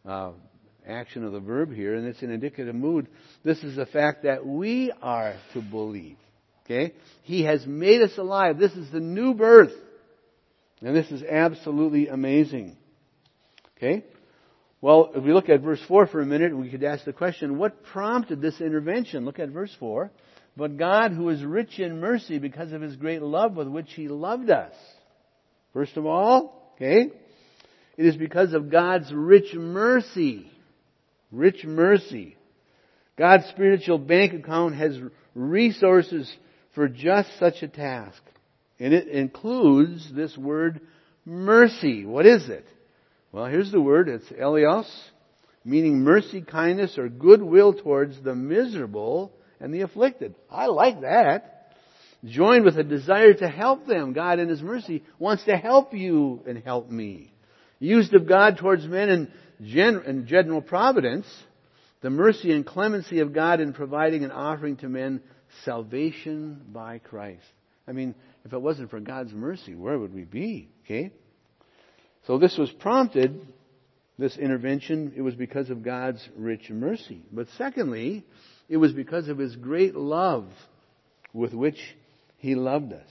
[SPEAKER 1] action of the verb here, and it's in indicative mood. This is the fact that we are to believe. Okay? He has made us alive. This is the new birth. And this is absolutely amazing. Okay? Well, if we look at verse 4 for a minute, we could ask the question, what prompted this intervention? Look at verse 4. But God, who is rich in mercy because of His great love with which He loved us. First of all, okay, it is because of God's rich mercy. Rich mercy. God's spiritual bank account has resources for just such a task. And it includes this word mercy. What is it? Well, here's the word. It's eleos, meaning mercy, kindness, or goodwill towards the miserable and the afflicted. I like that. Joined with a desire to help them. God in His mercy wants to help you and help me. Used of God towards men in general providence, the mercy and clemency of God in providing and offering to men salvation by Christ. I mean, if it wasn't for God's mercy, where would we be? Okay? So this was prompted, this intervention, it was because of God's rich mercy. But secondly, it was because of His great love with which He loved us.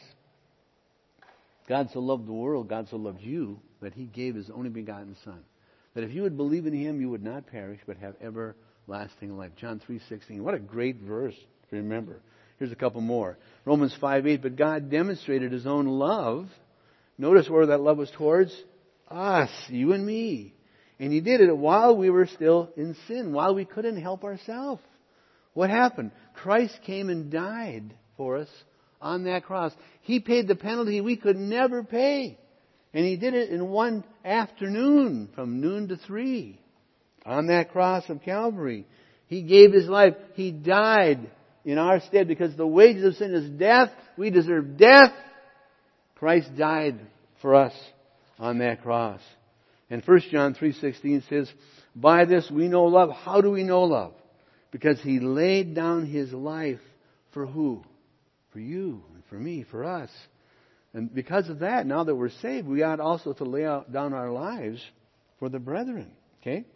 [SPEAKER 1] God so loved the world, God so loved you, that He gave His only begotten Son. That if you would believe in Him, you would not perish, but have everlasting life. John 3:16. What a great verse to remember. Here's a couple more. Romans 5:8. But God demonstrated His own love. Notice where that love was towards us, you and me. And He did it while we were still in sin, while we couldn't help ourselves. What happened? Christ came and died for us on that cross. He paid the penalty we could never pay. And He did it in one afternoon, from noon to 3, on that cross of Calvary. He gave His life. He died in our stead because the wages of sin is death. We deserve death. Christ died for us on that cross. And 1 John 3:16 says, by this we know love. How do we know love? Because He laid down His life for who? For you and for me, for us. And because of that, now that we're saved, we ought also to lay down our lives for the brethren. Okay?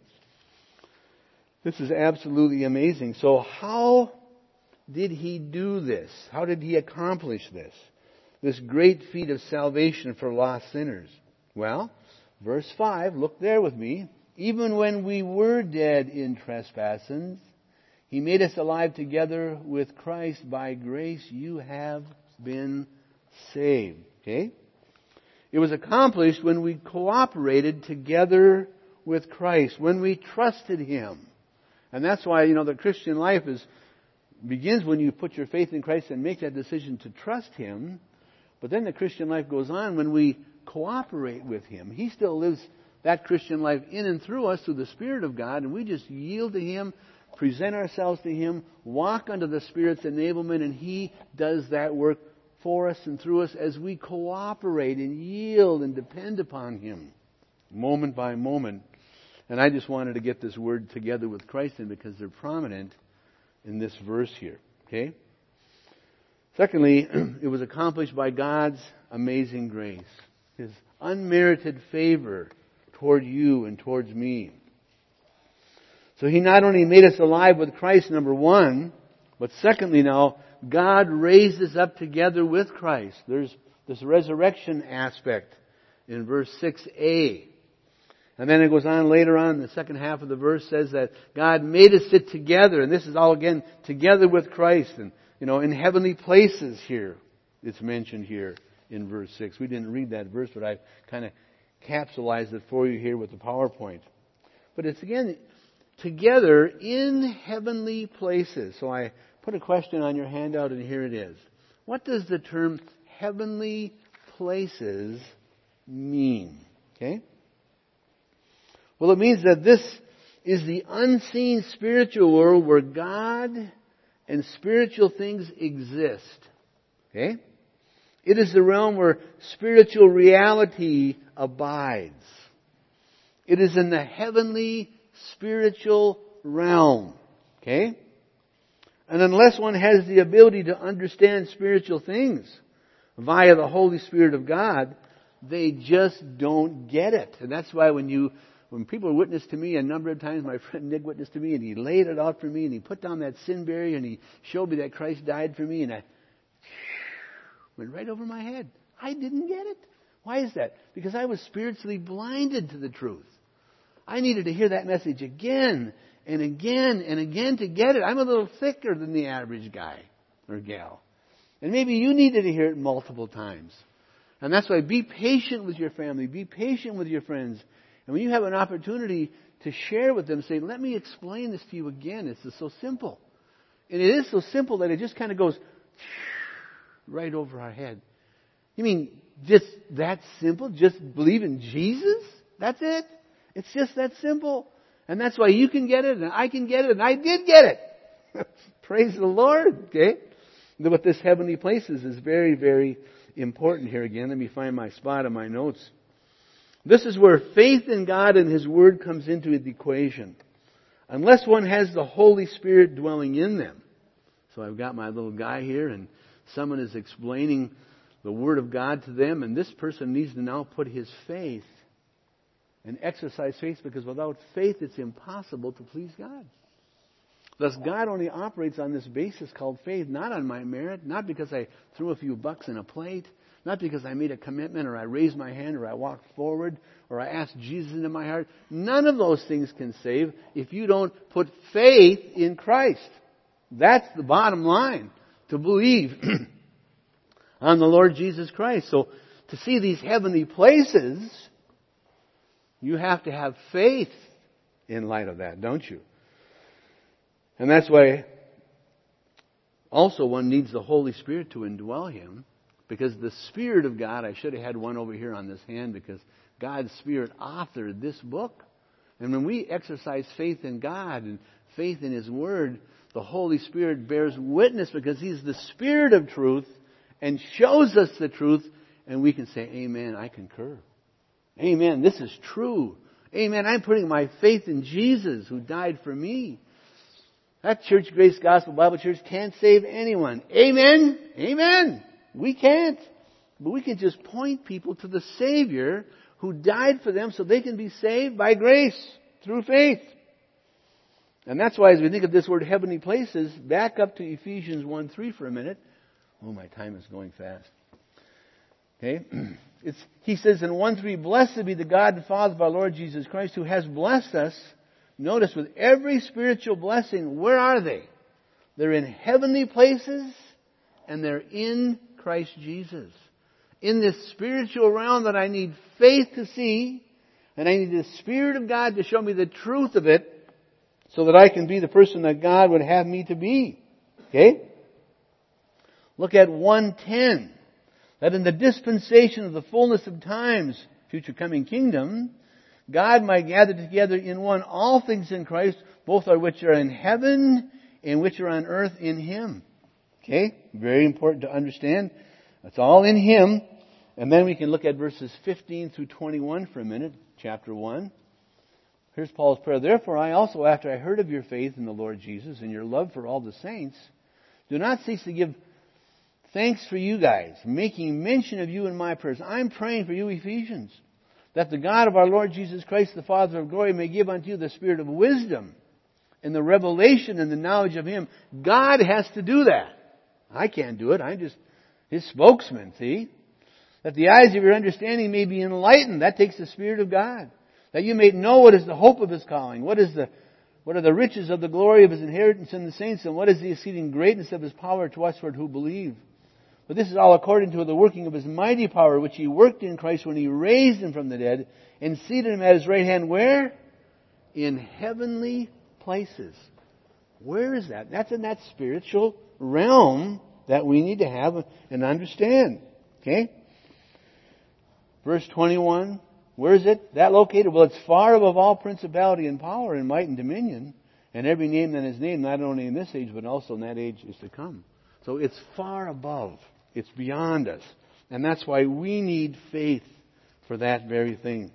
[SPEAKER 1] This is absolutely amazing. So how did He do this? How did He accomplish this? This great feat of salvation for lost sinners? Well, Verse 5, look there with me. Even when we were dead in trespasses, He made us alive together with Christ. By grace you have been saved. Okay? It was accomplished when we cooperated together with Christ, when we trusted Him. And that's why, the Christian life begins when you put your faith in Christ and make that decision to trust Him. But then the Christian life goes on when we cooperate with Him. He still lives that Christian life in and through us through the Spirit of God, and we just yield to Him, present ourselves to Him, walk under the Spirit's enablement, and He does that work for us and through us as we cooperate and yield and depend upon Him moment by moment. And I just wanted to get this word together with Christ in because they're prominent in this verse here. Okay? Secondly, it was accomplished by God's amazing grace. His unmerited favor toward you and towards me. So He not only made us alive with Christ, number one, but secondly now, God raised us up together with Christ. There's this resurrection aspect in verse 6a. And then it goes on later on, the second half of the verse says that God made us sit together, and this is all again together with Christ. And, in heavenly places here, it's mentioned here in verse 6. We didn't read that verse, but I've kind of capsulized it for you here with the PowerPoint. But it's again, together in heavenly places. So I put a question on your handout, and here it is. What does the term heavenly places mean? Okay? Well, it means that this is the unseen spiritual world where God and spiritual things exist. Okay? It is the realm where spiritual reality abides. It is in the heavenly spiritual realm. Okay? And unless one has the ability to understand spiritual things via the Holy Spirit of God, they just don't get it. And that's why when people witness to me, a number of times my friend Nick witnessed to me, and he laid it out for me, and he put down that sin barrier, and he showed me that Christ died for me, and I went right over my head. I didn't get it. Why is that? Because I was spiritually blinded to the truth. I needed to hear that message again and again and again to get it. I'm a little thicker than the average guy or gal. And maybe you needed to hear it multiple times. And that's why be patient with your family. Be patient with your friends. And when you have an opportunity to share with them, say, let me explain this to you again. It's just so simple. And it is so simple that it just kind of goes right over our head. You mean just that simple? Just believe in Jesus? That's it? It's just that simple. And that's why you can get it and I can get it and I did get it. Praise the Lord. Okay? But this heavenly places is very, very important here again. Let me find my spot on my notes. This is where faith in God and His Word comes into the equation. Unless one has the Holy Spirit dwelling in them. So I've got my little guy here and someone is explaining the Word of God to them, and this person needs to now put his faith and exercise faith, because without faith it's impossible to please God. Thus, God only operates on this basis called faith, not on my merit, not because I threw a few bucks in a plate, not because I made a commitment or I raised my hand or I walked forward or I asked Jesus into my heart. None of those things can save if you don't put faith in Christ. That's the bottom line, to believe on the Lord Jesus Christ. So to see these heavenly places, you have to have faith in light of that, don't you? And that's why also one needs the Holy Spirit to indwell him, because the Spirit of God, I should have had one over here on this hand, because God's Spirit authored this book. And when we exercise faith in God and faith in His Word, the Holy Spirit bears witness, because He's the Spirit of truth and shows us the truth, and we can say, Amen, I concur. Amen, this is true. Amen, I'm putting my faith in Jesus who died for me. That Church Grace Gospel Bible Church can't save anyone. Amen? Amen. We can't. But we can just point people to the Savior who died for them so they can be saved by grace through faith. And that's why as we think of this word heavenly places, back up to Ephesians 1:3 for a minute. Oh, my time is going fast. Okay? He says in 1:3, "Blessed be the God and Father of our Lord Jesus Christ, who has blessed us," notice, "with every spiritual blessing." Where are they? They're in heavenly places, and they're in Christ Jesus. In this spiritual realm that I need faith to see, and I need the Spirit of God to show me the truth of it, so that I can be the person that God would have me to be. Okay? Look at 1:10. That in the dispensation of the fullness of times, future coming kingdom, God might gather together in one all things in Christ, both are which are in heaven and which are on earth in Him. Okay? Very important to understand. That's all in Him. And then we can look at verses 15 through 21 for a minute, chapter 1. Here's Paul's prayer. "Therefore I also, after I heard of your faith in the Lord Jesus and your love for all the saints, do not cease to give thanks for you guys, making mention of you in my prayers." I'm praying for you, Ephesians, "that the God of our Lord Jesus Christ, the Father of glory, may give unto you the spirit of wisdom and the revelation and the knowledge of Him." God has to do that. I can't do it. I'm just His spokesman, see? "That the eyes of your understanding may be enlightened." That takes the Spirit of God. "That you may know what is the hope of His calling, what are the riches of the glory of His inheritance in the saints, and what is the exceeding greatness of His power to usward who believe. But this is all according to the working of His mighty power, which He worked in Christ when He raised Him from the dead and seated Him at His right hand." Where? In heavenly places. Where is that? That's in that spiritual realm that we need to have and understand. Okay? Verse 21. Where is it? That located? Well, it's far above all principality and power and might and dominion, and every name that is named, not only in this age, but also in that age is to come. So it's far above. It's beyond us. And that's why we need faith for that very thing.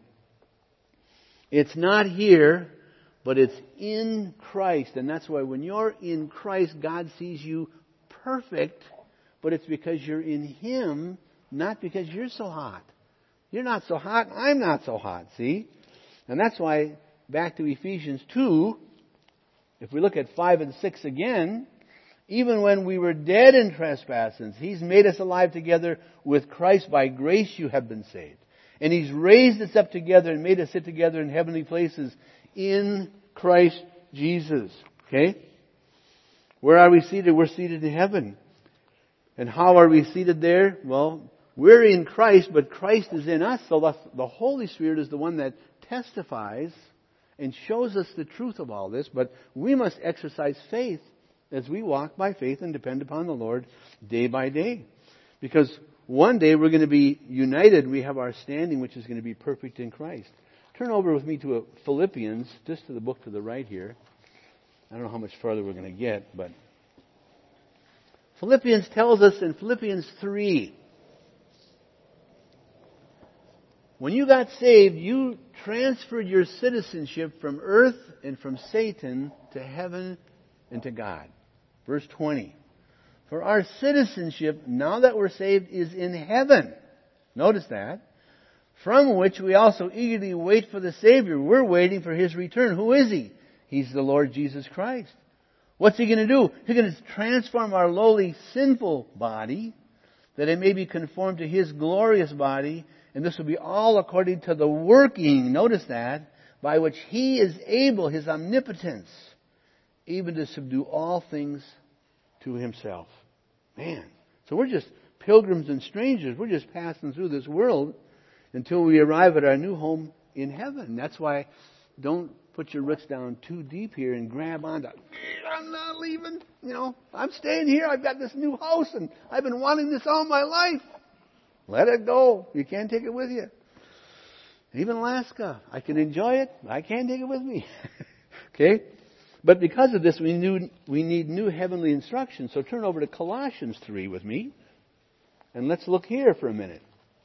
[SPEAKER 1] It's not here, but it's in Christ. And that's why when you're in Christ, God sees you perfect, but it's because you're in Him, not because you're so hot. You're not so hot, I'm not so hot, see? And that's why, back to Ephesians 2, if we look at 5 and 6 again, "Even when we were dead in trespasses, He's made us alive together with Christ. By grace you have been saved. And He's raised us up together and made us sit together in heavenly places in Christ Jesus." Okay? Where are we seated? We're seated in heaven. And how are we seated there? Well, we're in Christ, but Christ is in us. So the Holy Spirit is the one that testifies and shows us the truth of all this. But we must exercise faith as we walk by faith and depend upon the Lord day by day. Because one day we're going to be united. We have our standing, which is going to be perfect in Christ. Turn over with me to Philippians, just to the book to the right here. I don't know how much farther we're going to get, but Philippians tells us in Philippians 3, when you got saved, you transferred your citizenship from earth and from Satan to heaven and to God. Verse 20. "For our citizenship, now that we're saved, is in heaven." Notice that. "From which we also eagerly wait for the Savior." We're waiting for His return. Who is He? He's the Lord Jesus Christ. What's He going to do? He's going to transform our lowly, sinful body, that it may be conformed to His glorious body. And this will be all according to the working, notice that, by which He is able, His omnipotence, even to subdue all things to Himself. Man. So we're just pilgrims and strangers. We're just passing through this world until we arrive at our new home in heaven. That's why don't put your roots down too deep here and grab onto, "I'm not leaving. I'm staying here. I've got this new house and I've been wanting this all my life." Let it go. You can't take it with you. Even Alaska, I can enjoy it. I can't take it with me. Okay? But because of this, we need new heavenly instruction. So turn over to Colossians 3 with me. And let's look here for a minute.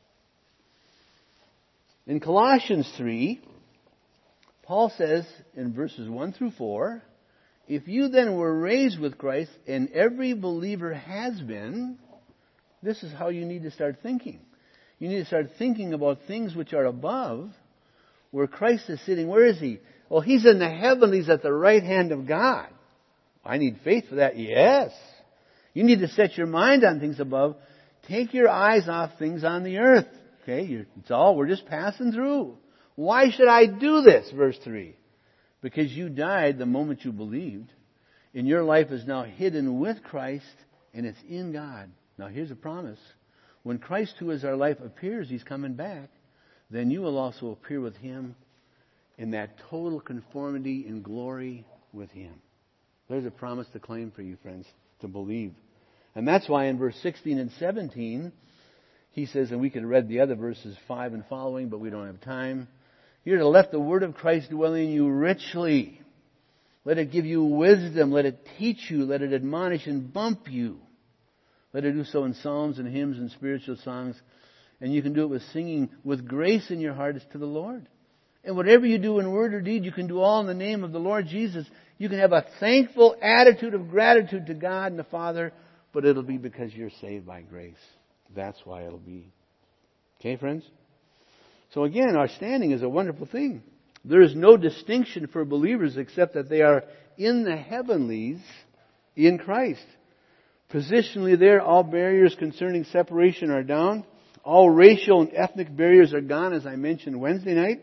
[SPEAKER 1] In Colossians 3, Paul says in verses 1 through 4, "If you then were raised with Christ, and every believer has been," this is how you need to start thinking. You need to start thinking about things which are above, where Christ is sitting. Where is He? Well, He's in the heavens. He's at the right hand of God. I need faith for that. Yes. You need to set your mind on things above. Take your eyes off things on the earth. Okay, we're just passing through. Why should I do this? Verse 3. Because you died the moment you believed, and your life is now hidden with Christ, and it's in God. Now here's a promise. When Christ, who is our life, appears, He's coming back, then you will also appear with Him in that total conformity and glory with Him. There's a promise to claim for you, friends, to believe. And that's why in verse 16 and 17, he says, and we could have read the other verses 5 and following, but we don't have time. You're to let the word of Christ dwell in you richly. Let it give you wisdom. Let it teach you. Let it admonish and bump you. Let it do so in psalms and hymns and spiritual songs. And you can do it with singing with grace in your heart as to the Lord. And whatever you do in word or deed, you can do all in the name of the Lord Jesus. You can have a thankful attitude of gratitude to God and the Father, but it'll be because you're saved by grace. That's why it'll be. Okay, friends? So again, our standing is a wonderful thing. There is no distinction for believers except that they are in the heavenlies in Christ. Positionally there, all barriers concerning separation are down. All racial and ethnic barriers are gone, as I mentioned Wednesday night.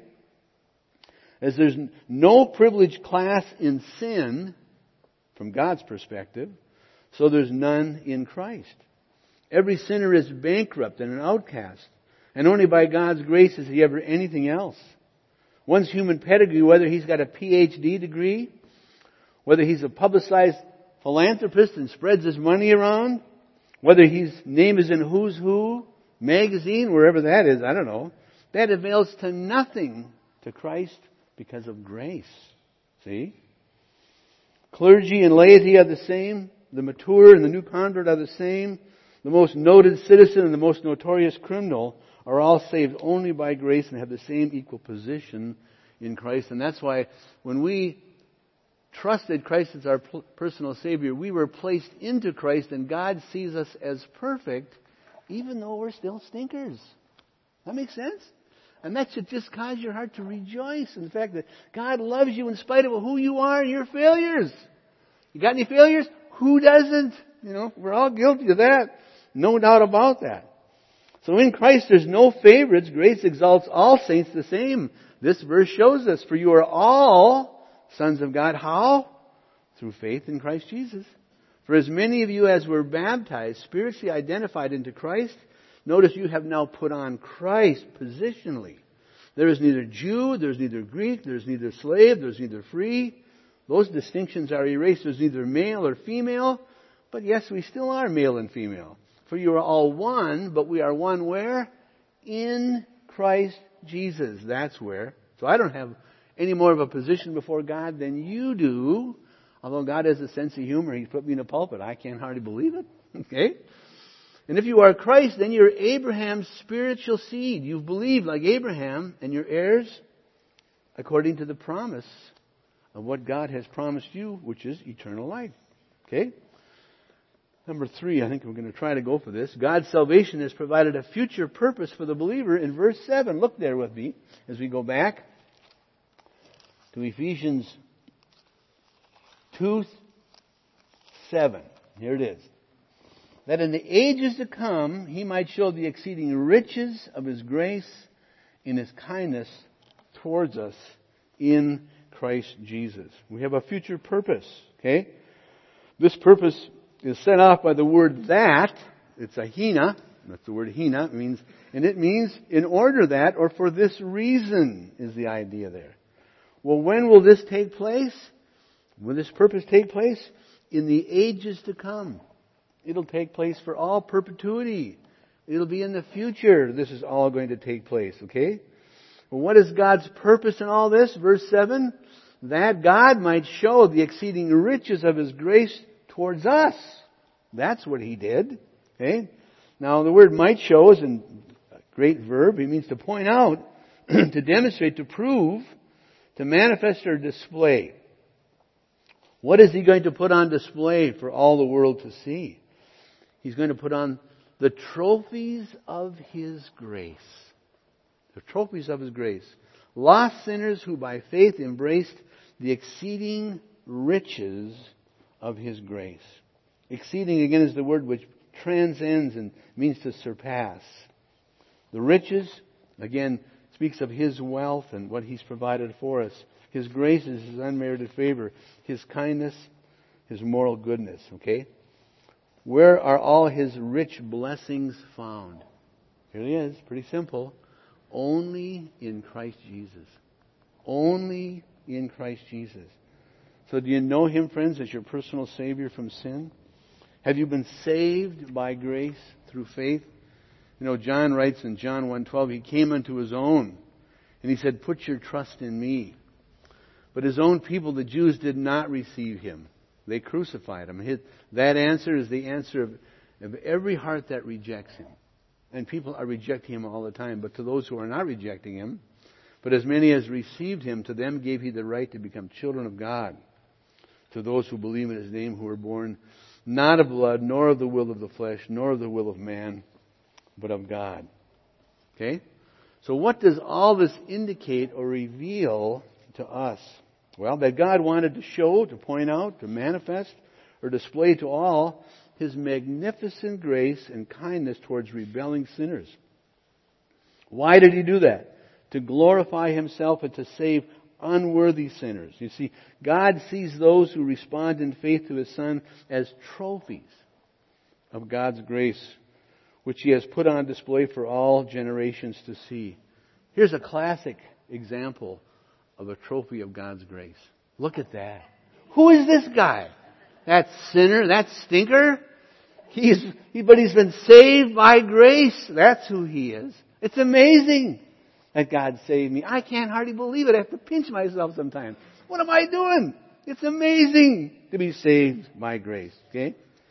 [SPEAKER 1] As there's no privileged class in sin, from God's perspective, so there's none in Christ. Every sinner is bankrupt and an outcast, and only by God's grace is he ever anything else. One's human pedigree, whether he's got a PhD degree, whether he's a publicized philanthropist and spreads his money around, whether his name is in Who's Who magazine, wherever that is, I don't know, that avails to nothing to Christ because of grace. See? Clergy and laity are the same. The mature and the new convert are the same. The most noted citizen and the most notorious criminal are all saved only by grace and have the same equal position in Christ. And that's why when we trusted Christ as our personal Savior, we were placed into Christ, and God sees us as perfect even though we're still stinkers. That makes sense? And that should just cause your heart to rejoice in the fact that God loves you in spite of who you are and your failures. You got any failures? Who doesn't? We're all guilty of that. No doubt about that. So in Christ there's no favorites. Grace exalts all saints the same. This verse shows us, for you are all sons of God. How? Through faith in Christ Jesus. For as many of you as were baptized, spiritually identified into Christ, notice you have now put on Christ positionally. There is neither Jew, there's neither Greek, there's neither slave, there's neither free. Those distinctions are erased. There's neither male or female. But yes, we still are male and female. For you are all one, but we are one where? In Christ Jesus. That's where. So I don't have any more of a position before God than you do. Although God has a sense of humor, He put me in a pulpit. I can't hardly believe it. Okay? And if you are Christ, then you're Abraham's spiritual seed. You've believed like Abraham, and you're heirs according to the promise of what God has promised you, which is eternal life. Okay? Number 3, I think we're going to try to go for this. God's salvation has provided a future purpose for the believer in verse 7. Look there with me as we go back to Ephesians 2:7. Here it is. That in the ages to come He might show the exceeding riches of His grace in His kindness towards us in Christ Jesus. We have a future purpose. Okay? This purpose is set off by the word that. It's a hina. That's the word hina. It means in order that, or for this reason is the idea there. Well, when will this take place? Will this purpose take place? In the ages to come. It'll take place for all perpetuity. It'll be in the future. This is all going to take place. Okay? Well, what is God's purpose in all this? Verse 7. That God might show the exceeding riches of His grace towards us. That's what He did. Okay? Now the word might show is a great verb. It means to point out, to demonstrate, to prove, to manifest or display. What is He going to put on display for all the world to see? He's going to put on the trophies of His grace. The trophies of His grace. Lost sinners who by faith embraced the exceeding riches of His grace. Exceeding, again, is the word which transcends and means to surpass. The riches, again, speaks of His wealth and what He's provided for us. His grace is His unmerited favor. His kindness, His moral goodness. Okay? Where are all His rich blessings found? Here it is. Pretty simple. Only in Christ Jesus. Only in Christ Jesus. So do you know Him, friends, as your personal Savior from sin? Have you been saved by grace through faith? You know, John writes in John 1:12, He came unto His own, and He said, put your trust in Me. But His own people, the Jews, did not receive Him. They crucified Him. That answer is the answer of every heart that rejects Him. And people are rejecting Him all the time. But to those who are not rejecting Him, but as many as received Him, to them gave He the right to become children of God. To those who believe in His name, who were born not of blood, nor of the will of the flesh, nor of the will of man, but of God. Okay? So what does all this indicate or reveal to us? Well, that God wanted to show, to point out, to manifest, or display to all His magnificent grace and kindness towards rebelling sinners. Why did He do that? To glorify Himself and to save unworthy sinners. You see, God sees those who respond in faith to His Son as trophies of God's grace, which He has put on display for all generations to see. Here's a classic example of a trophy of God's grace. Look at that. Who is this guy? That sinner, that stinker? But he's been saved by grace. That's who he is. It's amazing that God saved me. I can't hardly believe it. I have to pinch myself sometimes. What am I doing? It's amazing to be saved by grace. Okay?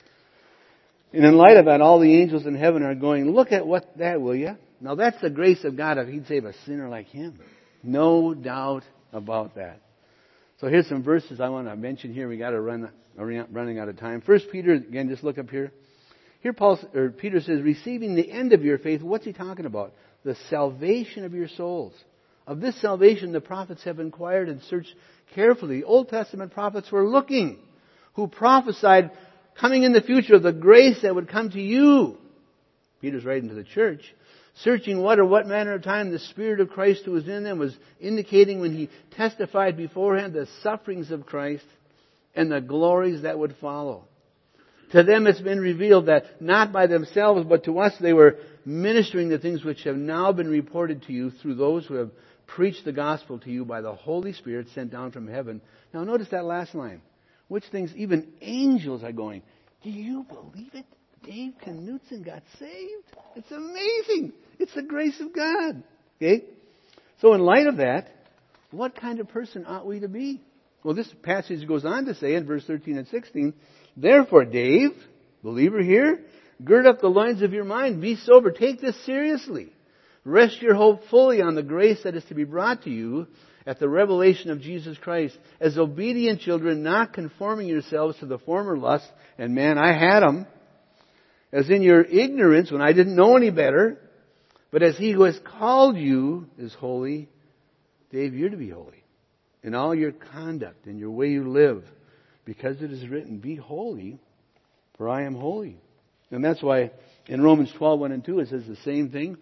[SPEAKER 1] And in light of that, all the angels in heaven are going, look at what that, will you? Now that's the grace of God if He'd save a sinner like him. No doubt about that. So here's some verses I want to mention here. We got to running out of time. 1 Peter, again, just look up here. Here Peter says, receiving the end of your faith. What's he talking about? The salvation of your souls. Of this salvation the prophets have inquired and searched carefully. The Old Testament prophets were looking, who prophesied coming in the future of the grace that would come to you. Peter's writing to the church. Searching what manner of time the Spirit of Christ who was in them was indicating when He testified beforehand the sufferings of Christ and the glories that would follow. To them it's been revealed that not by themselves but to us they were ministering the things which have now been reported to you through those who have preached the gospel to you by the Holy Spirit sent down from heaven. Now notice that last line. Which things even angels are going, do you believe it? Dave Knutson got saved? It's amazing. It's the grace of God. Okay? So in light of that, what kind of person ought we to be? Well, this passage goes on to say in verse 13 and 16, therefore, Dave, believer here, gird up the loins of your mind. Be sober. Take this seriously. Rest your hope fully on the grace that is to be brought to you at the revelation of Jesus Christ. As obedient children, not conforming yourselves to the former lusts. And man, I had them. As in your ignorance, when I didn't know any better. But as He who has called you is holy, Dave, you're to be holy. In all your conduct and your way you live. Because it is written, be holy, for I am holy. And that's why in Romans 12:1 and 2 it says the same thing.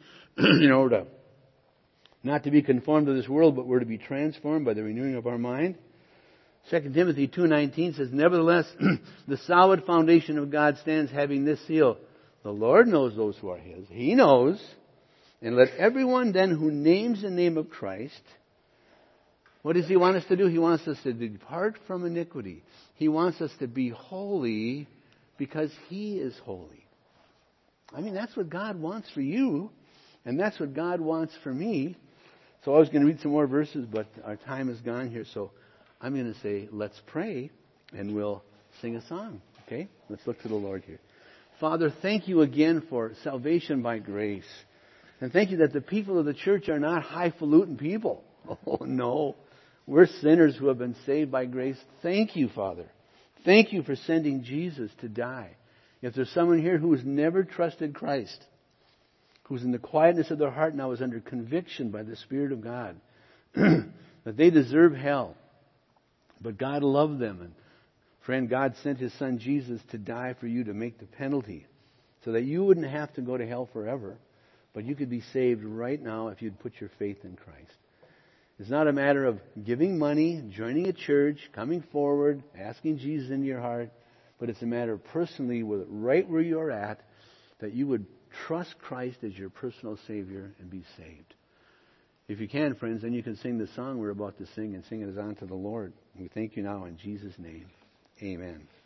[SPEAKER 1] Not to be conformed to this world, but we're to be transformed by the renewing of our mind. 2 Timothy 2:19 says, nevertheless, the solid foundation of God stands having this seal. The Lord knows those who are His. He knows. And let everyone then who names the name of Christ, what does He want us to do? He wants us to depart from iniquity. He wants us to be holy because He is holy. I mean, that's what God wants for you. And that's what God wants for me. So I was going to read some more verses, but our time is gone here. So I'm going to say, let's pray, and we'll sing a song. Okay? Let's look to the Lord here. Father, thank You again for salvation by grace. And thank You that the people of the church are not highfalutin people. Oh, no. We're sinners who have been saved by grace. Thank You, Father. Thank You for sending Jesus to die. If there's someone here who has never trusted Christ, who's in the quietness of their heart now is under conviction by the Spirit of God, that they deserve hell, but God loved them. And friend, God sent His Son Jesus to die for you to make the penalty so that you wouldn't have to go to hell forever, But you could be saved right now if you'd put your faith in Christ. It's not a matter of giving money, joining a church, coming forward, asking Jesus into your heart, but it's a matter of personally, right where you're at, that you would trust Christ as your personal Savior and be saved. If you can, friends, then you can sing the song we're about to sing and sing it as unto the Lord. We thank you now in Jesus' name. Amen.